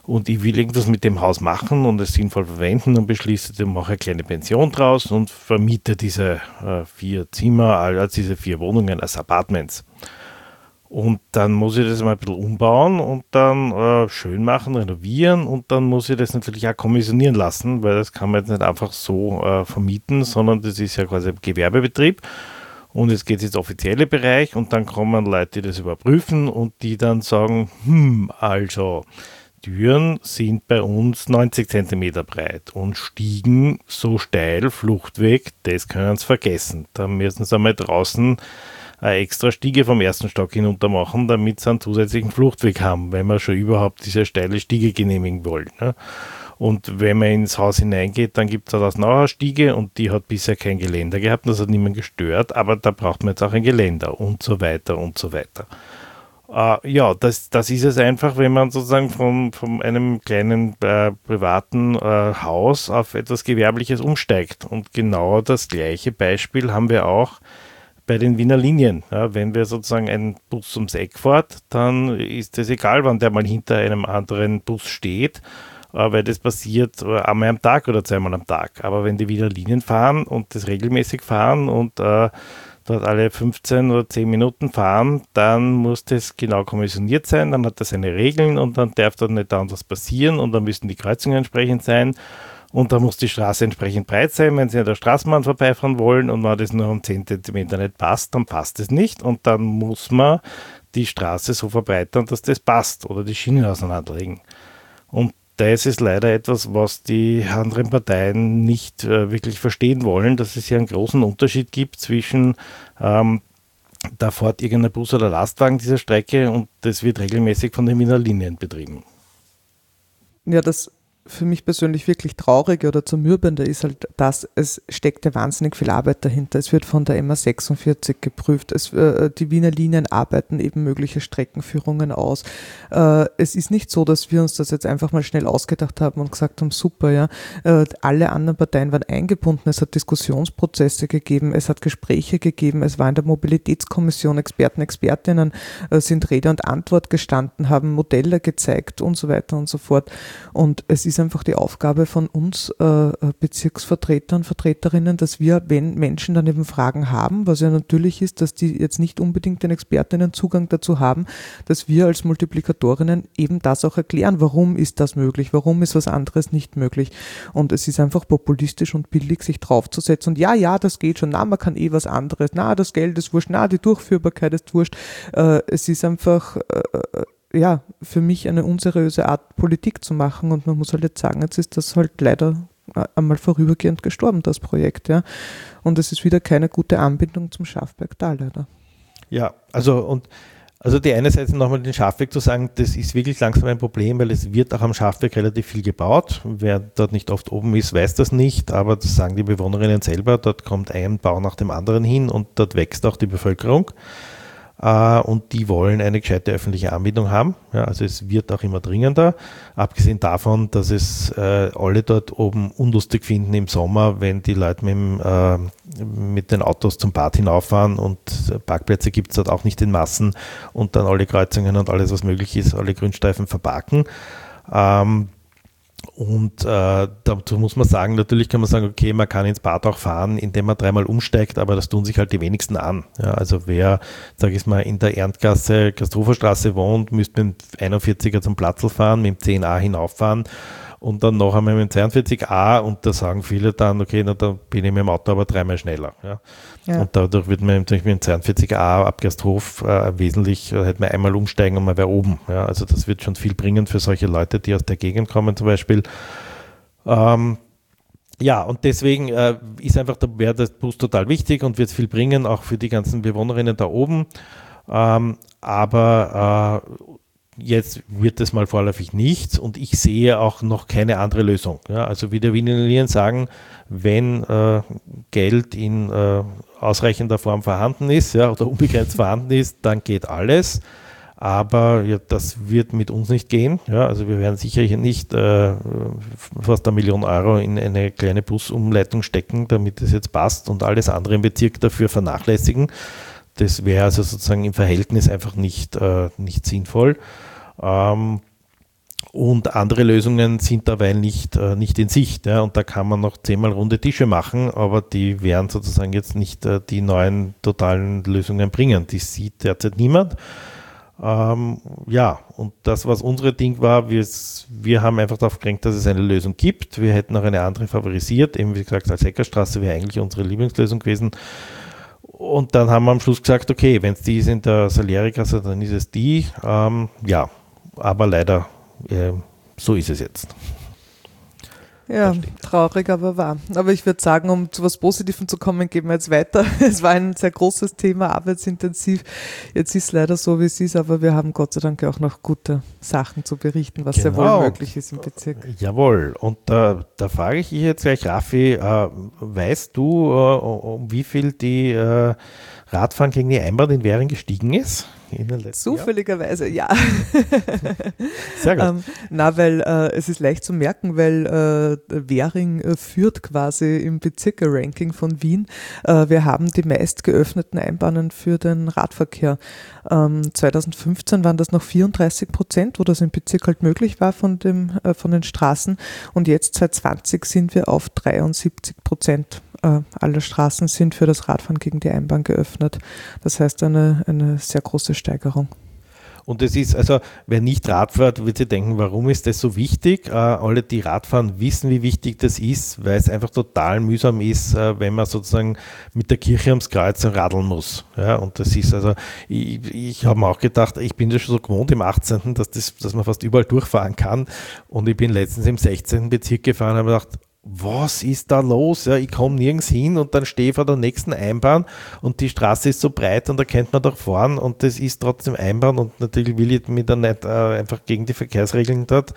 und ich will irgendwas mit dem Haus machen und es sinnvoll verwenden und beschließe, ich mache eine kleine Pension draus und vermiete diese äh, vier Zimmer, also diese vier Wohnungen als Apartments. Und dann muss ich das mal ein bisschen umbauen und dann äh, schön machen, renovieren und dann muss ich das natürlich auch kommissionieren lassen, weil das kann man jetzt nicht einfach so äh, vermieten, sondern das ist ja quasi ein Gewerbebetrieb und jetzt geht es ins offizielle Bereich und dann kommen Leute, die das überprüfen und die dann sagen, hm, also Türen sind bei uns neunzig Zentimeter breit und Stiegen so steil, Fluchtweg, das können sie vergessen. Da müssen sie einmal draußen eine extra Stiege vom ersten Stock hinunter machen, damit sie einen zusätzlichen Fluchtweg haben, wenn wir schon überhaupt diese steile Stiege genehmigen wollen. Ne? Und wenn man ins Haus hineingeht, dann gibt es eine Nauer Stiege und die hat bisher kein Geländer gehabt, das hat niemand gestört, aber da braucht man jetzt auch ein Geländer und so weiter und so weiter. Uh, ja, das, das ist es einfach, wenn man sozusagen von, von einem kleinen äh, privaten äh, Haus auf etwas Gewerbliches umsteigt. Und genau das gleiche Beispiel haben wir auch bei den Wiener Linien. Ja, wenn wir sozusagen einen Bus ums Eck fährt, dann ist es egal, wann der mal hinter einem anderen Bus steht, äh, weil das passiert äh, einmal am Tag oder zweimal am Tag. Aber wenn die Wiener Linien fahren und das regelmäßig fahren und äh, dort alle fünfzehn oder zehn Minuten fahren, dann muss das genau kommissioniert sein, dann hat das seine Regeln und dann darf dort nicht anders passieren und dann müssen die Kreuzungen entsprechend sein. Und da muss die Straße entsprechend breit sein, wenn Sie an der Straßenbahn vorbeifahren wollen und wenn das nur um zehn Zentimeter nicht passt, dann passt es nicht und dann muss man die Straße so verbreitern, dass das passt oder die Schienen auseinanderlegen. Und das ist leider etwas, was die anderen Parteien nicht äh, wirklich verstehen wollen, dass es hier einen großen Unterschied gibt zwischen ähm, da fährt irgendein Bus oder Lastwagen diese Strecke und das wird regelmäßig von den Wiener Linien betrieben. Ja, das für mich persönlich wirklich Traurige oder Zermürbende ist halt, dass es steckt ja wahnsinnig viel Arbeit dahinter. Es wird von der M A sechsundvierzig geprüft. Es, äh, die Wiener Linien arbeiten eben mögliche Streckenführungen aus. Äh, es ist nicht so, dass wir uns das jetzt einfach mal schnell ausgedacht haben und gesagt haben, super, ja. Äh, alle anderen Parteien waren eingebunden. Es hat Diskussionsprozesse gegeben. Es hat Gespräche gegeben. Es war in der Mobilitätskommission Experten, Expertinnen äh, sind Rede und Antwort gestanden, haben Modelle gezeigt und so weiter und so fort. Und es ist einfach die Aufgabe von uns äh, Bezirksvertretern, Vertreterinnen, dass wir, wenn Menschen dann eben Fragen haben, was ja natürlich ist, dass die jetzt nicht unbedingt den Expertinnen Zugang dazu haben, dass wir als Multiplikatorinnen eben das auch erklären, warum ist das möglich, warum ist was anderes nicht möglich. Und es ist einfach populistisch und billig, sich draufzusetzen und ja, ja, das geht schon, na, man kann eh was anderes, na, das Geld ist wurscht, na, die Durchführbarkeit ist wurscht. Äh, es ist einfach äh, ja, für mich eine unseriöse Art, Politik zu machen und man muss halt jetzt sagen, jetzt ist das halt leider einmal vorübergehend gestorben, das Projekt, ja. Und es ist wieder keine gute Anbindung zum Schafberg da, leider. Ja, also und also die eine Seite nochmal den Schafberg zu sagen, das ist wirklich langsam ein Problem, weil es wird auch am Schafberg relativ viel gebaut. Wer dort nicht oft oben ist, weiß das nicht, aber das sagen die Bewohnerinnen selber, dort kommt ein Bau nach dem anderen hin und dort wächst auch die Bevölkerung. Uh, und die wollen eine gescheite öffentliche Anbindung haben. Ja, also es wird auch immer dringender, abgesehen davon, dass es äh, alle dort oben unlustig finden im Sommer, wenn die Leute mit, dem, äh, mit den Autos zum Bad hinauffahren und Parkplätze gibt es dort auch nicht in Massen und dann alle Kreuzungen und alles, was möglich ist, alle Grünstreifen verparken. Ähm, Und äh, dazu muss man sagen, natürlich kann man sagen, okay, man kann ins Bad auch fahren, indem man dreimal umsteigt, aber das tun sich halt die wenigsten an. Ja, also wer, sage ich mal, in der Erntgasse, Gasthoferstraße wohnt, müsste mit dem einundvierziger zum Platzl fahren, mit dem zehn a hinauffahren und dann noch einmal mit dem zweiundvierzig a und da sagen viele dann, okay, na, da bin ich mit dem Auto aber dreimal schneller. Ja. Ja. Und dadurch wird man natürlich mit dem zweiundvierzig a ab Gasthof äh, wesentlich, äh, hätte man einmal umsteigen und man wäre oben. Ja. Also das wird schon viel bringen für solche Leute, die aus der Gegend kommen zum Beispiel. Ähm, ja, und deswegen äh, ist einfach, da wäre das Bus total wichtig und wird viel bringen, auch für die ganzen Bewohnerinnen da oben. Ähm, aber äh, jetzt wird es mal vorläufig nichts und ich sehe auch noch keine andere Lösung. Ja, also wie die Wiener Linien sagen, wenn äh, Geld in äh, ausreichender Form vorhanden ist, ja, oder unbegrenzt vorhanden ist, dann geht alles. Aber ja, das wird mit uns nicht gehen. Ja, also wir werden sicher hier nicht äh, fast eine Million Euro in eine kleine Busumleitung stecken, damit es jetzt passt und alles andere im Bezirk dafür vernachlässigen. Das wäre also sozusagen im Verhältnis einfach nicht, äh, nicht sinnvoll. Ähm, Und andere Lösungen sind dabei nicht, äh, nicht in Sicht. Ja? Und da kann man noch zehnmal runde Tische machen, aber die werden sozusagen jetzt nicht äh, die neuen totalen Lösungen bringen. Die sieht derzeit niemand. Ähm, ja, und das, was unsere Ding war, wir, wir haben einfach darauf gelenkt, dass es eine Lösung gibt. Wir hätten auch eine andere favorisiert. Eben wie gesagt, als Heckerstraße wäre eigentlich unsere Lieblingslösung gewesen. Und dann haben wir am Schluss gesagt, okay, wenn es die ist in der Salieri-Kasse, dann ist es die. Ähm, ja, aber leider Äh, so ist es jetzt. Ja, traurig, aber wahr. Aber ich würde sagen, um zu was Positivem zu kommen, gehen wir jetzt weiter. Es war ein sehr großes Thema, arbeitsintensiv. Jetzt ist es leider so, wie es ist, aber wir haben Gott sei Dank auch noch gute Sachen zu berichten, was genau. sehr wohl möglich ist im Bezirk. Jawohl. Und da, da frage ich dich jetzt gleich, Raffi, äh, weißt du, äh, um wie viel die äh, Radfahren gegen die Einbahn in Währing gestiegen ist? Zufälligerweise, ja. Sehr gut. ähm, na, weil äh, es ist leicht zu merken, weil äh, Währing äh, führt quasi im Bezirke-Ranking von Wien. Äh, wir haben die meist geöffneten Einbahnen für den Radverkehr. Ähm, zweitausendfünfzehn waren das noch vierunddreißig Prozent, wo das im Bezirk halt möglich war von, dem, äh, von den Straßen. Und jetzt seit zwanzig sind wir auf dreiundsiebzig Prozent. Alle Straßen sind für das Radfahren gegen die Einbahn geöffnet. Das heißt eine, eine sehr große Steigerung. Und es ist, also wer nicht Rad fährt, wird sich denken, warum ist das so wichtig? Äh, alle, die Radfahren, wissen, wie wichtig das ist, weil es einfach total mühsam ist, äh, wenn man sozusagen mit der Kirche ums Kreuz radeln muss. Ja, und das ist also, ich, ich habe mir auch gedacht, ich bin das schon so gewohnt im achtzehnten, dass, das, dass man fast überall durchfahren kann. Und ich bin letztens im sechzehnten Bezirk gefahren und habe mir gedacht, was ist da los? Ja, ich komme nirgends hin und dann stehe ich vor der nächsten Einbahn und die Straße ist so breit und da kennt man doch fahren und das ist trotzdem Einbahn und natürlich will ich mir dann nicht äh, einfach gegen die Verkehrsregeln dort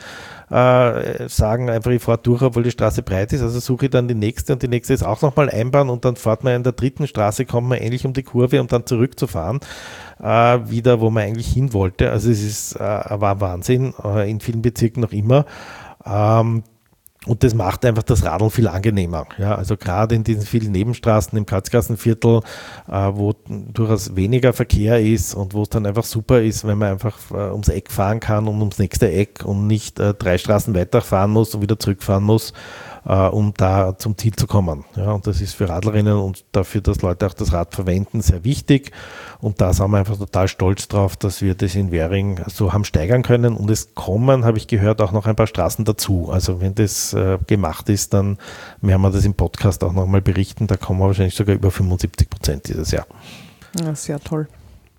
äh, sagen, einfach ich fahre durch, obwohl die Straße breit ist, also suche ich dann die nächste und die nächste ist auch nochmal Einbahn und dann fährt man in der dritten Straße, kommt man ähnlich um die Kurve, um dann zurückzufahren, äh, wieder, wo man eigentlich hin wollte. Also es ist, äh, war Wahnsinn, äh, in vielen Bezirken noch immer. Ähm, Und das macht einfach das Radl viel angenehmer. Ja, also gerade in diesen vielen Nebenstraßen im Karlsgassenviertel, äh, wo durchaus weniger Verkehr ist und wo es dann einfach super ist, wenn man einfach äh, ums Eck fahren kann und ums nächste Eck und nicht äh, drei Straßen weiterfahren muss und wieder zurückfahren muss, äh, um da zum Ziel zu kommen. Ja, und das ist für Radlerinnen und dafür, dass Leute auch das Rad verwenden, sehr wichtig. Und da sind wir einfach total stolz drauf, dass wir das in Währing so haben steigern können. Und es kommen, habe ich gehört, auch noch ein paar Straßen dazu. Also wenn das äh, gemacht ist, dann werden wir das im Podcast auch nochmal berichten. Da kommen wir wahrscheinlich sogar über fünfundsiebzig Prozent dieses Jahr. Ja, sehr toll.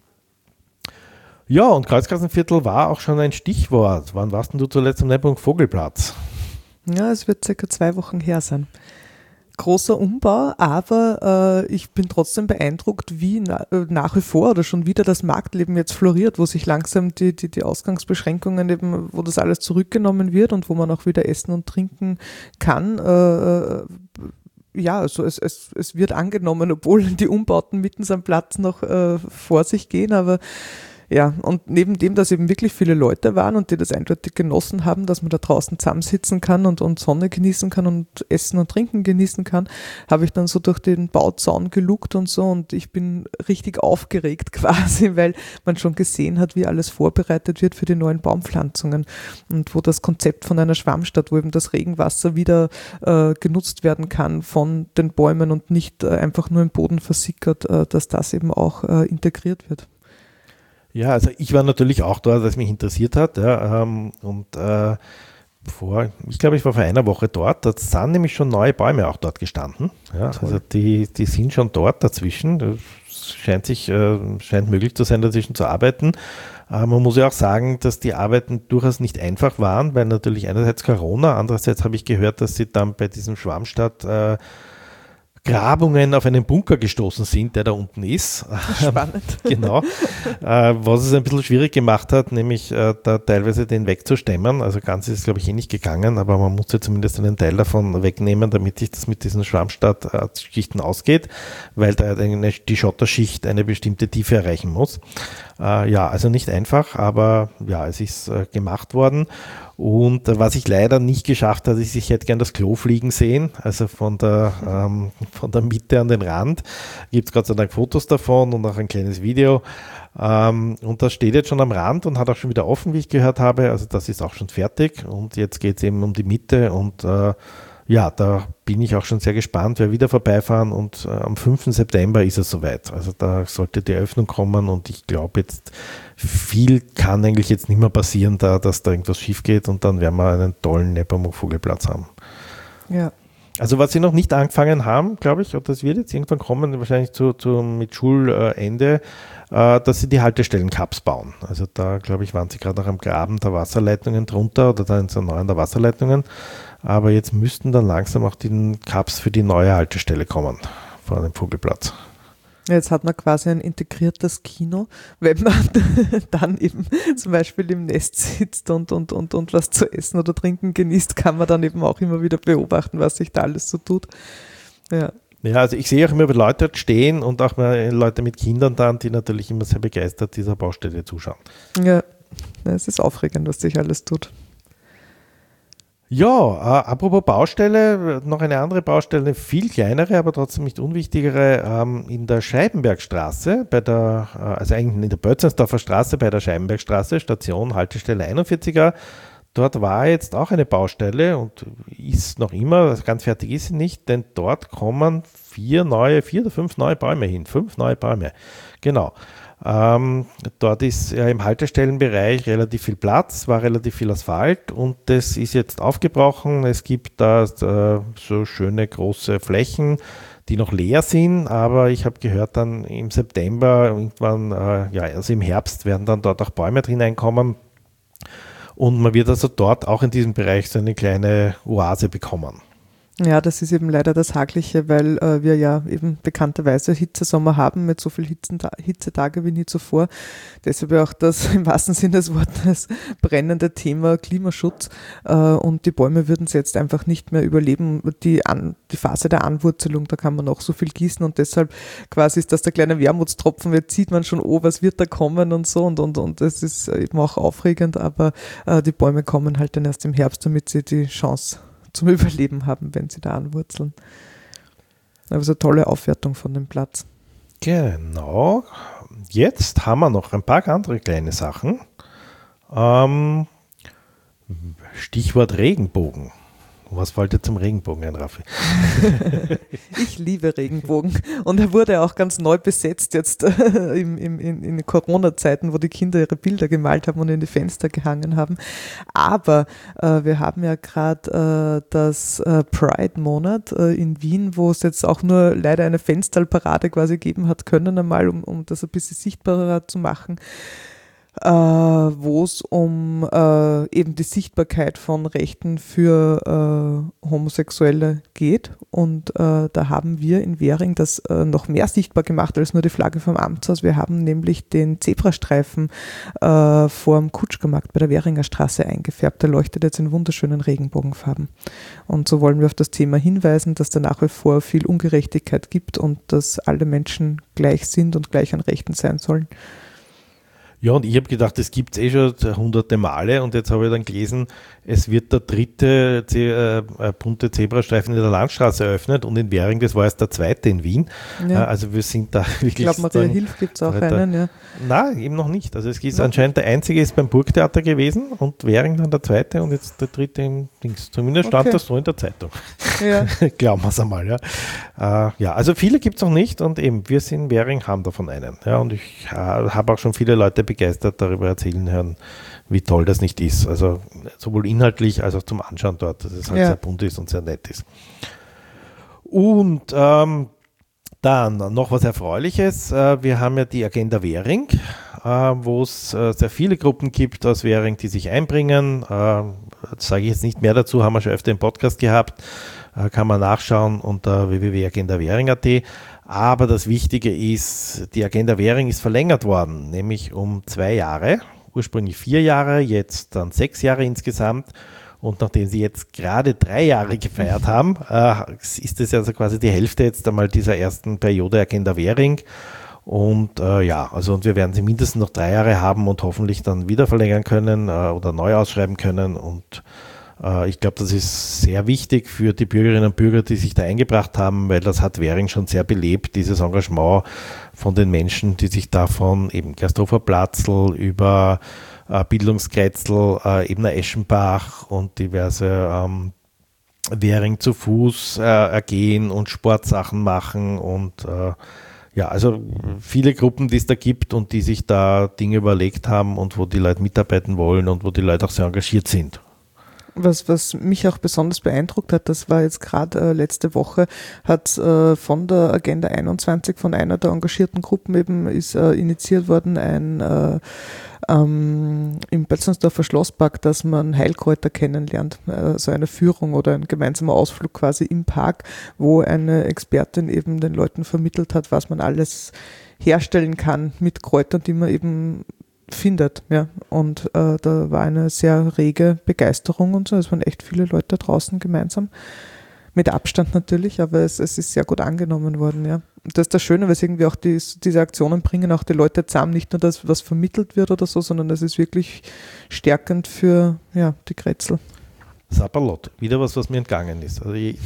Ja, und Karlsgassenviertel war auch schon ein Stichwort. Wann warst denn du zuletzt am Neubruck Vogelplatz? Ja, es wird circa zwei Wochen her sein. Großer Umbau, aber äh, ich bin trotzdem beeindruckt, wie na, äh, nach wie vor oder schon wieder das Marktleben jetzt floriert, wo sich langsam die, die, die Ausgangsbeschränkungen eben, wo das alles zurückgenommen wird und wo man auch wieder essen und trinken kann. Äh, ja, also es, es, es wird angenommen, obwohl die Umbauten mitten am Platz noch äh, vor sich gehen, aber ja, und neben dem, dass eben wirklich viele Leute waren und die das eindeutig genossen haben, dass man da draußen zusammensitzen kann und, und Sonne genießen kann und Essen und Trinken genießen kann, habe ich dann so durch den Bauzaun gelugt und so und ich bin richtig aufgeregt quasi, weil man schon gesehen hat, wie alles vorbereitet wird für die neuen Baumpflanzungen und wo das Konzept von einer Schwammstadt, wo eben das Regenwasser wieder äh, genutzt werden kann von den Bäumen und nicht äh, einfach nur im Boden versickert, äh, dass das eben auch äh, integriert wird. Ja, also ich war natürlich auch dort, was mich interessiert hat. Ja, ähm, und äh, vor, ich glaube, ich war vor einer Woche dort. Da sind nämlich schon neue Bäume auch dort gestanden. Ja, also die, die sind schon dort dazwischen. Es scheint sich, äh, scheint möglich zu sein, dazwischen zu arbeiten. Äh, man muss ja auch sagen, dass die Arbeiten durchaus nicht einfach waren, weil natürlich einerseits Corona, andererseits habe ich gehört, dass sie dann bei diesem Schwammstadt äh, Grabungen auf einen Bunker gestoßen sind, der da unten ist. Spannend. Genau. Äh, was es ein bisschen schwierig gemacht hat, nämlich äh, da teilweise den wegzustemmen. Also ganz ist es, glaube ich, eh nicht gegangen, aber man musste zumindest einen Teil davon wegnehmen, damit sich das mit diesen Schwammstadtschichten ausgeht, weil da eine, die Schotterschicht eine bestimmte Tiefe erreichen muss. Äh, ja, also nicht einfach, aber ja, es ist äh, gemacht worden. Und äh, was ich leider nicht geschafft habe, ist, ich hätte gern das Klo fliegen sehen, also von der, ähm, von der Mitte an den Rand. Gibt es Gott sei Dank Fotos davon und auch ein kleines Video. Ähm, und das steht jetzt schon am Rand und hat auch schon wieder offen, wie ich gehört habe. Also das ist auch schon fertig und jetzt geht es eben um die Mitte und äh, ja, da bin ich auch schon sehr gespannt, wer wieder vorbeifahren und äh, am fünften September ist es soweit. Also da sollte die Eröffnung kommen und ich glaube jetzt, viel kann eigentlich jetzt nicht mehr passieren, da, dass da irgendwas schief geht und dann werden wir einen tollen Nepomuk-Vogelplatz haben. Ja. Also was sie noch nicht angefangen haben, glaube ich, und das wird jetzt irgendwann kommen, wahrscheinlich zu, zu, mit Schulende, äh, dass sie die Haltestellen-Cups bauen. Also da, glaube ich, waren sie gerade noch am Graben der Wasserleitungen drunter oder da in so neuen der Wasserleitungen. Aber jetzt müssten dann langsam auch die Cups für die neue Haltestelle kommen vor dem Vogelplatz. Jetzt hat man quasi ein integriertes Kino, wenn man dann eben zum Beispiel im Nest sitzt und, und, und, und was zu essen oder trinken genießt, kann man dann eben auch immer wieder beobachten, was sich da alles so tut. Ja. Ja, also ich sehe auch immer Leute dort stehen und auch mal Leute mit Kindern dann, die natürlich immer sehr begeistert dieser Baustelle zuschauen. Ja, es ist aufregend, was sich alles tut. Ja, äh, apropos Baustelle, noch eine andere Baustelle, eine viel kleinere, aber trotzdem nicht unwichtigere, ähm, in der Scheibenbergstraße, bei der, äh, also eigentlich in der Bötzensdorfer Straße bei der Scheibenbergstraße, Station Haltestelle einundvierziger. Dort war jetzt auch eine Baustelle und ist noch immer, ganz fertig ist sie nicht, denn dort kommen vier neue, vier oder fünf neue Bäume hin, fünf neue Bäume, genau. Ähm, dort ist ja im Haltestellenbereich relativ viel Platz, war relativ viel Asphalt und das ist jetzt aufgebrochen. Es gibt da äh, so schöne große Flächen, die noch leer sind, aber ich habe gehört, dann im September, irgendwann, äh, ja, also im Herbst werden dann dort auch Bäume drin einkommen und man wird also dort auch in diesem Bereich so eine kleine Oase bekommen. Ja, das ist eben leider das Hakliche, weil äh, wir ja eben bekannterweise Hitzesommer haben mit so viel Hitzenta- Hitzetage wie nie zuvor. Deshalb auch das im wahrsten Sinne des Wortes brennende Thema Klimaschutz äh, und die Bäume würden es jetzt einfach nicht mehr überleben. Die, An- die Phase der Anwurzelung, da kann man noch so viel gießen und deshalb quasi ist das der kleine Wermutstropfen, jetzt sieht man schon, oh, was wird da kommen und so und und und das ist eben auch aufregend, aber äh, die Bäume kommen halt dann erst im Herbst, damit sie die Chance zum Überleben haben, wenn sie da anwurzeln. Also tolle Aufwertung von dem Platz. Genau. Jetzt haben wir noch ein paar andere kleine Sachen. Ähm, Stichwort Regenbogen. Was fällt dir zum Regenbogen ein, Raffi? Ich liebe Regenbogen und er wurde auch ganz neu besetzt jetzt äh, im, im, in, in Corona-Zeiten, wo die Kinder ihre Bilder gemalt haben und in die Fenster gehangen haben. Aber äh, wir haben ja gerade äh, das äh, Pride-Monat äh, in Wien, wo es jetzt auch nur leider eine Fensterparade quasi geben hat können, einmal, um, um das ein bisschen sichtbarer zu machen. Äh, wo es um äh, eben die Sichtbarkeit von Rechten für äh, Homosexuelle geht. Und äh, da haben wir in Währing das äh, noch mehr sichtbar gemacht als nur die Flagge vom Amtshaus. Wir haben nämlich den Zebrastreifen äh, vor dem Kutschgermarkt bei der Währinger Straße eingefärbt. Der leuchtet jetzt in wunderschönen Regenbogenfarben. Und so wollen wir auf das Thema hinweisen, dass da nach wie vor viel Ungerechtigkeit gibt und dass alle Menschen gleich sind und gleich an Rechten sein sollen. Ja, und ich habe gedacht, das gibt es eh schon hunderte Male und jetzt habe ich dann gelesen, es wird der dritte Ze- äh, bunte Zebrastreifen in der Landstraße eröffnet und in Währing, das war jetzt der zweite in Wien. Ja. Äh, also wir sind da wirklich... Ich glaube, Maria Hilf gibt es auch da, einen, ja. Nein, eben noch nicht. Also es ist Ja. anscheinend der einzige ist beim Burgtheater gewesen und Währing dann der zweite und jetzt der dritte im Dings. Zumindest stand Okay. das so in der Zeitung. Ja. Glauben wir es einmal, ja. Äh, ja, also viele gibt es noch nicht und eben, wir sind Währing, haben davon einen. Ja, und ich äh, habe auch schon viele Leute begeistert darüber erzählen hören, wie toll das nicht ist. Also sowohl inhaltlich als auch zum Anschauen dort, dass es halt Ja. sehr bunt ist und sehr nett ist. Und ähm, dann noch was Erfreuliches. Äh, wir haben ja die Agenda Währing, äh, wo es äh, sehr viele Gruppen gibt aus Währing, die sich einbringen. Äh, das sage ich jetzt nicht mehr dazu, haben wir schon öfter im Podcast gehabt. Äh, kann man nachschauen unter w w w punkt agenda währing punkt a t. Aber das Wichtige ist, die Agenda Währing ist verlängert worden, nämlich um zwei Jahre. Ursprünglich vier Jahre, jetzt dann sechs Jahre insgesamt. Und nachdem sie jetzt gerade drei Jahre gefeiert haben, äh, ist es also quasi die Hälfte jetzt einmal dieser ersten Periode Agenda Währing. Und äh, ja, also und wir werden sie mindestens noch drei Jahre haben und hoffentlich dann wieder verlängern können äh, oder neu ausschreiben können. Und äh, ich glaube, das ist sehr wichtig für die Bürgerinnen und Bürger, die sich da eingebracht haben, weil das hat Währing schon sehr belebt, dieses Engagement von den Menschen, die sich davon eben Gersthofer Platzl über äh, Bildungskretzel, äh, Ebner Eschenbach und diverse ähm, Währing zu Fuß äh, ergehen und Sportsachen machen und äh, ja, also viele Gruppen, die es da gibt und die sich da Dinge überlegt haben und wo die Leute mitarbeiten wollen und wo die Leute auch sehr engagiert sind. Was, was mich auch besonders beeindruckt hat, das war jetzt gerade äh, letzte Woche, hat äh, von der Agenda einundzwanzig, von einer der engagierten Gruppen eben, ist äh, initiiert worden, ein äh, ähm, im Bötzensdorfer Schlosspark, dass man Heilkräuter kennenlernt, äh, so eine Führung oder ein gemeinsamer Ausflug quasi im Park, wo eine Expertin eben den Leuten vermittelt hat, was man alles herstellen kann mit Kräutern, die man eben findet, ja. Und äh, da war eine sehr rege Begeisterung und so. Es waren echt viele Leute draußen gemeinsam. Mit Abstand natürlich, aber es, es ist sehr gut angenommen worden, ja. Und das ist das Schöne, weil es irgendwie auch die, diese Aktionen bringen auch die Leute zusammen, nicht nur das, was vermittelt wird oder so, sondern das ist wirklich stärkend für ja, die Kretzel. Sapperlot, wieder was, was mir entgangen ist. Also ich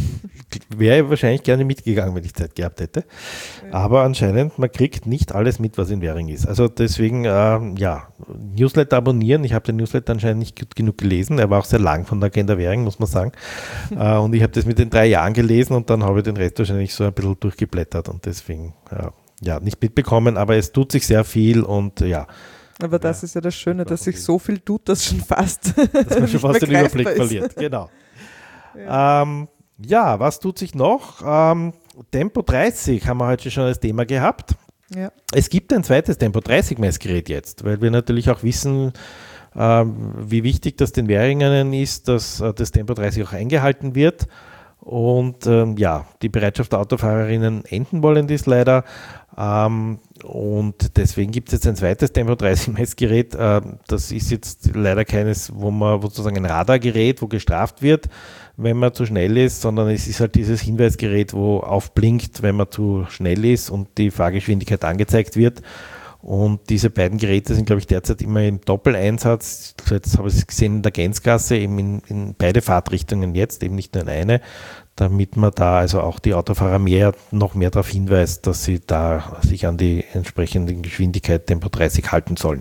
wäre wahrscheinlich gerne mitgegangen, wenn ich Zeit gehabt hätte. Aber anscheinend, man kriegt nicht alles mit, was in Währing ist. Also deswegen, äh, ja, Newsletter abonnieren. Ich habe den Newsletter anscheinend nicht gut genug gelesen. Er war auch sehr lang von der Agenda Währing, muss man sagen. äh, und ich habe das mit den drei Jahren gelesen und dann habe ich den Rest wahrscheinlich so ein bisschen durchgeblättert und deswegen, äh, ja, nicht mitbekommen. Aber es tut sich sehr viel und ja, aber das ja, ist ja das Schöne, dass sich so viel tut, dass schon fast dass man schon fast den Überblick ist. Verliert. Genau. Ja. Ähm, ja, was tut sich noch? Ähm, Tempo dreißig haben wir heute schon als Thema gehabt. Ja. Es gibt ein zweites Tempo dreißig Messgerät jetzt, weil wir natürlich auch wissen, ähm, wie wichtig das den Währingern ist, dass äh, das Tempo dreißig auch eingehalten wird. Und ähm, ja, die Bereitschaft der Autofahrerinnen enden wollen ist leider. Ähm, und deswegen gibt es jetzt ein zweites Tempo dreißig Messgerät. Äh, das ist jetzt leider keines, wo man wo sozusagen ein Radargerät, wo gestraft wird, wenn man zu schnell ist, sondern es ist halt dieses Hinweisgerät, wo aufblinkt, wenn man zu schnell ist und die Fahrgeschwindigkeit angezeigt wird. Und diese beiden Geräte sind, glaube ich, derzeit immer im Doppeleinsatz. Jetzt habe ich es gesehen in der Gänzgasse, eben in, in beide Fahrtrichtungen jetzt, eben nicht nur in eine, damit man da also auch die Autofahrer mehr, noch mehr darauf hinweist, dass sie da sich an die entsprechende Geschwindigkeit Tempo dreißig halten sollen.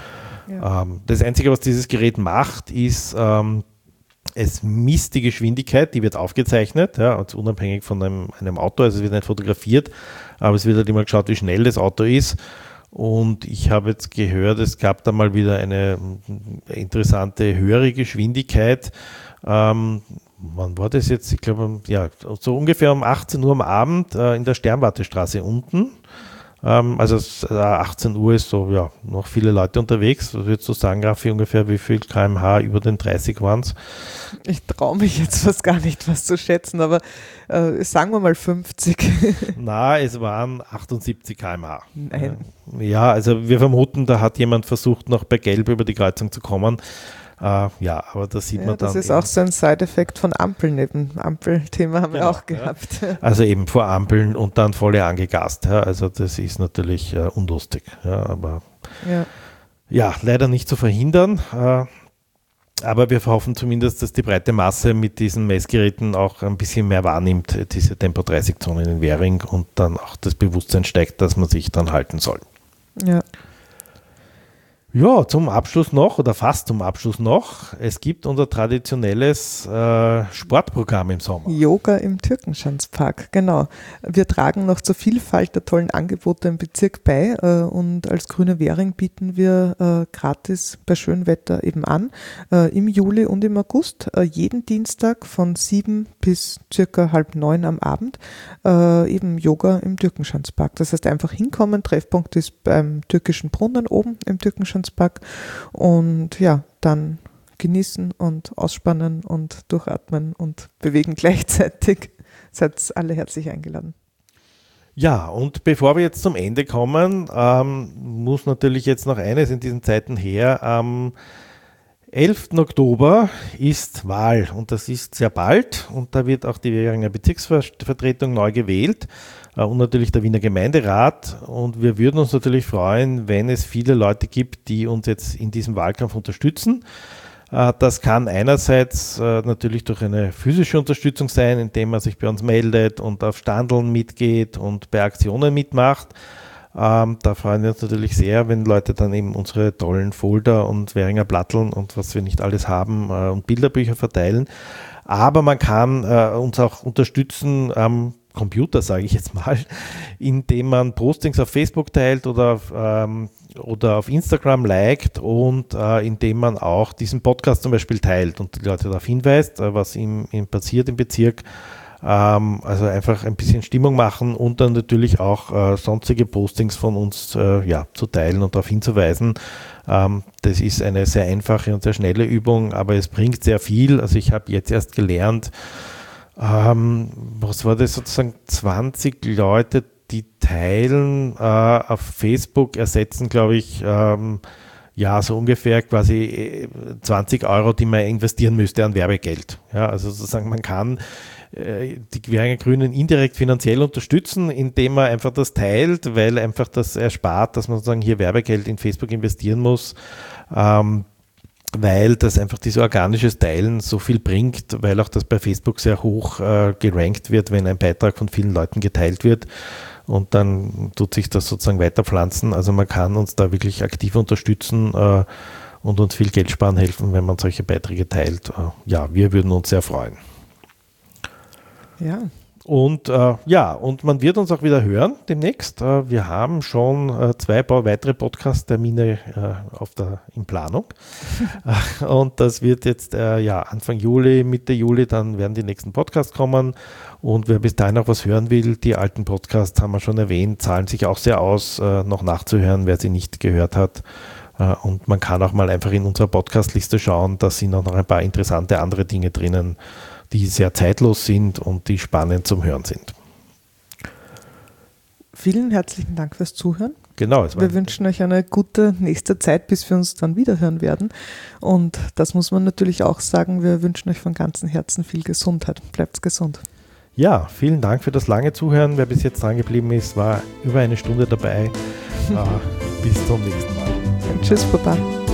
Ja. Ähm, das Einzige, was dieses Gerät macht, ist, ähm, es misst die Geschwindigkeit, die wird aufgezeichnet, ja, also unabhängig von einem, einem Auto, also es wird nicht fotografiert, aber es wird halt immer geschaut, wie schnell das Auto ist. Und ich habe jetzt gehört, es gab da mal wieder eine interessante höhere Geschwindigkeit. Ähm, wann war das jetzt? Ich glaube, ja, so ungefähr um achtzehn Uhr am Abend äh, in der Sternwartestraße unten. Ähm, also äh, achtzehn Uhr ist so, ja, noch viele Leute unterwegs. Was würdest du sagen, Raffi, ungefähr wie viel Kilometer pro Stunde über den dreißig waren es? Ich traue mich jetzt fast gar nicht, was zu schätzen, aber äh, sagen wir mal fünfzig. Na, es waren achtundsiebzig Kilometer pro Stunde. Nein. Ja, also wir vermuten, da hat jemand versucht, noch bei Gelb über die Kreuzung zu kommen. Uh, ja, aber das sieht ja, man dann. Das ist eben auch so ein Side-Effekt von Ampeln eben. Ampelthema haben genau, wir auch gehabt. Ja. Also eben vor Ampeln und dann voll angegast. Ja. Also das ist natürlich uh, unlustig. Ja, aber ja. ja, leider nicht zu verhindern. Uh, aber wir hoffen zumindest, dass die breite Masse mit diesen Messgeräten auch ein bisschen mehr wahrnimmt, diese Tempo dreißig Zonen in Währing und dann auch das Bewusstsein steigt, dass man sich dran halten soll. Ja. Ja, zum Abschluss noch oder fast zum Abschluss noch. Es gibt unser traditionelles äh, Sportprogramm im Sommer. Yoga im Türkenschanzpark, genau. Wir tragen noch zur Vielfalt der tollen Angebote im Bezirk bei äh, und als Grüne Währing bieten wir äh, gratis bei schönem Wetter eben an, äh, im Juli und im August, äh, jeden Dienstag von sieben bis circa halb neun am Abend, äh, eben Yoga im Türkenschanzpark. Das heißt einfach hinkommen, Treffpunkt ist beim Türkischen Brunnen oben im Türkenschanzpark. Und ja, dann genießen und ausspannen und durchatmen und bewegen gleichzeitig. Seid alle herzlich eingeladen. Ja, und bevor wir jetzt zum Ende kommen, ähm, muss natürlich jetzt noch eines in diesen Zeiten her. Ähm, elften Oktober ist Wahl und das ist sehr bald und da wird auch die Währinger Bezirksvertretung neu gewählt äh, und natürlich der Wiener Gemeinderat und wir würden uns natürlich freuen, wenn es viele Leute gibt, die uns jetzt in diesem Wahlkampf unterstützen. Äh, das kann einerseits äh, natürlich durch eine physische Unterstützung sein, indem man sich bei uns meldet und auf Standeln mitgeht und bei Aktionen mitmacht. Ähm, da freuen wir uns natürlich sehr, wenn Leute dann eben unsere tollen Folder und Währinger Platteln und was wir nicht alles haben äh, und Bilderbücher verteilen. Aber man kann äh, uns auch unterstützen am Computer, sage ich jetzt mal, indem man Postings auf Facebook teilt oder auf, ähm, oder auf Instagram liked und äh, indem man auch diesen Podcast zum Beispiel teilt und die Leute darauf hinweist, äh, was ihm, ihm passiert im Bezirk. Also einfach ein bisschen Stimmung machen und dann natürlich auch äh, sonstige Postings von uns äh, ja, zu teilen und darauf hinzuweisen. Ähm, das ist eine sehr einfache und sehr schnelle Übung, aber es bringt sehr viel. Also ich habe jetzt erst gelernt, ähm, was war das sozusagen, zwanzig Leute, die teilen äh, auf Facebook, ersetzen, glaube ich, ähm, ja, so ungefähr quasi zwanzig Euro, die man investieren müsste an Werbegeld. Ja, also sozusagen man kann die Währinger Grünen indirekt finanziell unterstützen, indem man einfach das teilt, weil einfach das erspart, dass man sozusagen hier Werbegeld in Facebook investieren muss, ähm, weil das einfach dieses organisches Teilen so viel bringt, weil auch das bei Facebook sehr hoch äh, gerankt wird, wenn ein Beitrag von vielen Leuten geteilt wird und dann tut sich das sozusagen weiterpflanzen. Also man kann uns da wirklich aktiv unterstützen äh, und uns viel Geld sparen helfen, wenn man solche Beiträge teilt. Äh, ja, wir würden uns sehr freuen. Ja. Und äh, ja, und man wird uns auch wieder hören demnächst. Äh, wir haben schon äh, zwei weitere Podcast-Termine äh, auf der, in Planung. Und das wird jetzt äh, ja, Anfang Juli, Mitte Juli, dann werden die nächsten Podcasts kommen. Und wer bis dahin noch was hören will, die alten Podcasts haben wir schon erwähnt, zahlen sich auch sehr aus, äh, noch nachzuhören, wer sie nicht gehört hat. Äh, und man kann auch mal einfach in unserer Podcast-Liste schauen, da sind auch noch ein paar interessante andere Dinge drinnen, die sehr zeitlos sind und die spannend zum Hören sind. Vielen herzlichen Dank fürs Zuhören. Genau. Es war wir wünschen euch eine gute nächste Zeit, bis wir uns dann wieder hören werden. Und das muss man natürlich auch sagen, wir wünschen euch von ganzem Herzen viel Gesundheit. Bleibt gesund. Ja, vielen Dank für das lange Zuhören. Wer bis jetzt dran geblieben ist, war über eine Stunde dabei. äh, bis zum nächsten Mal. Und tschüss, Baba.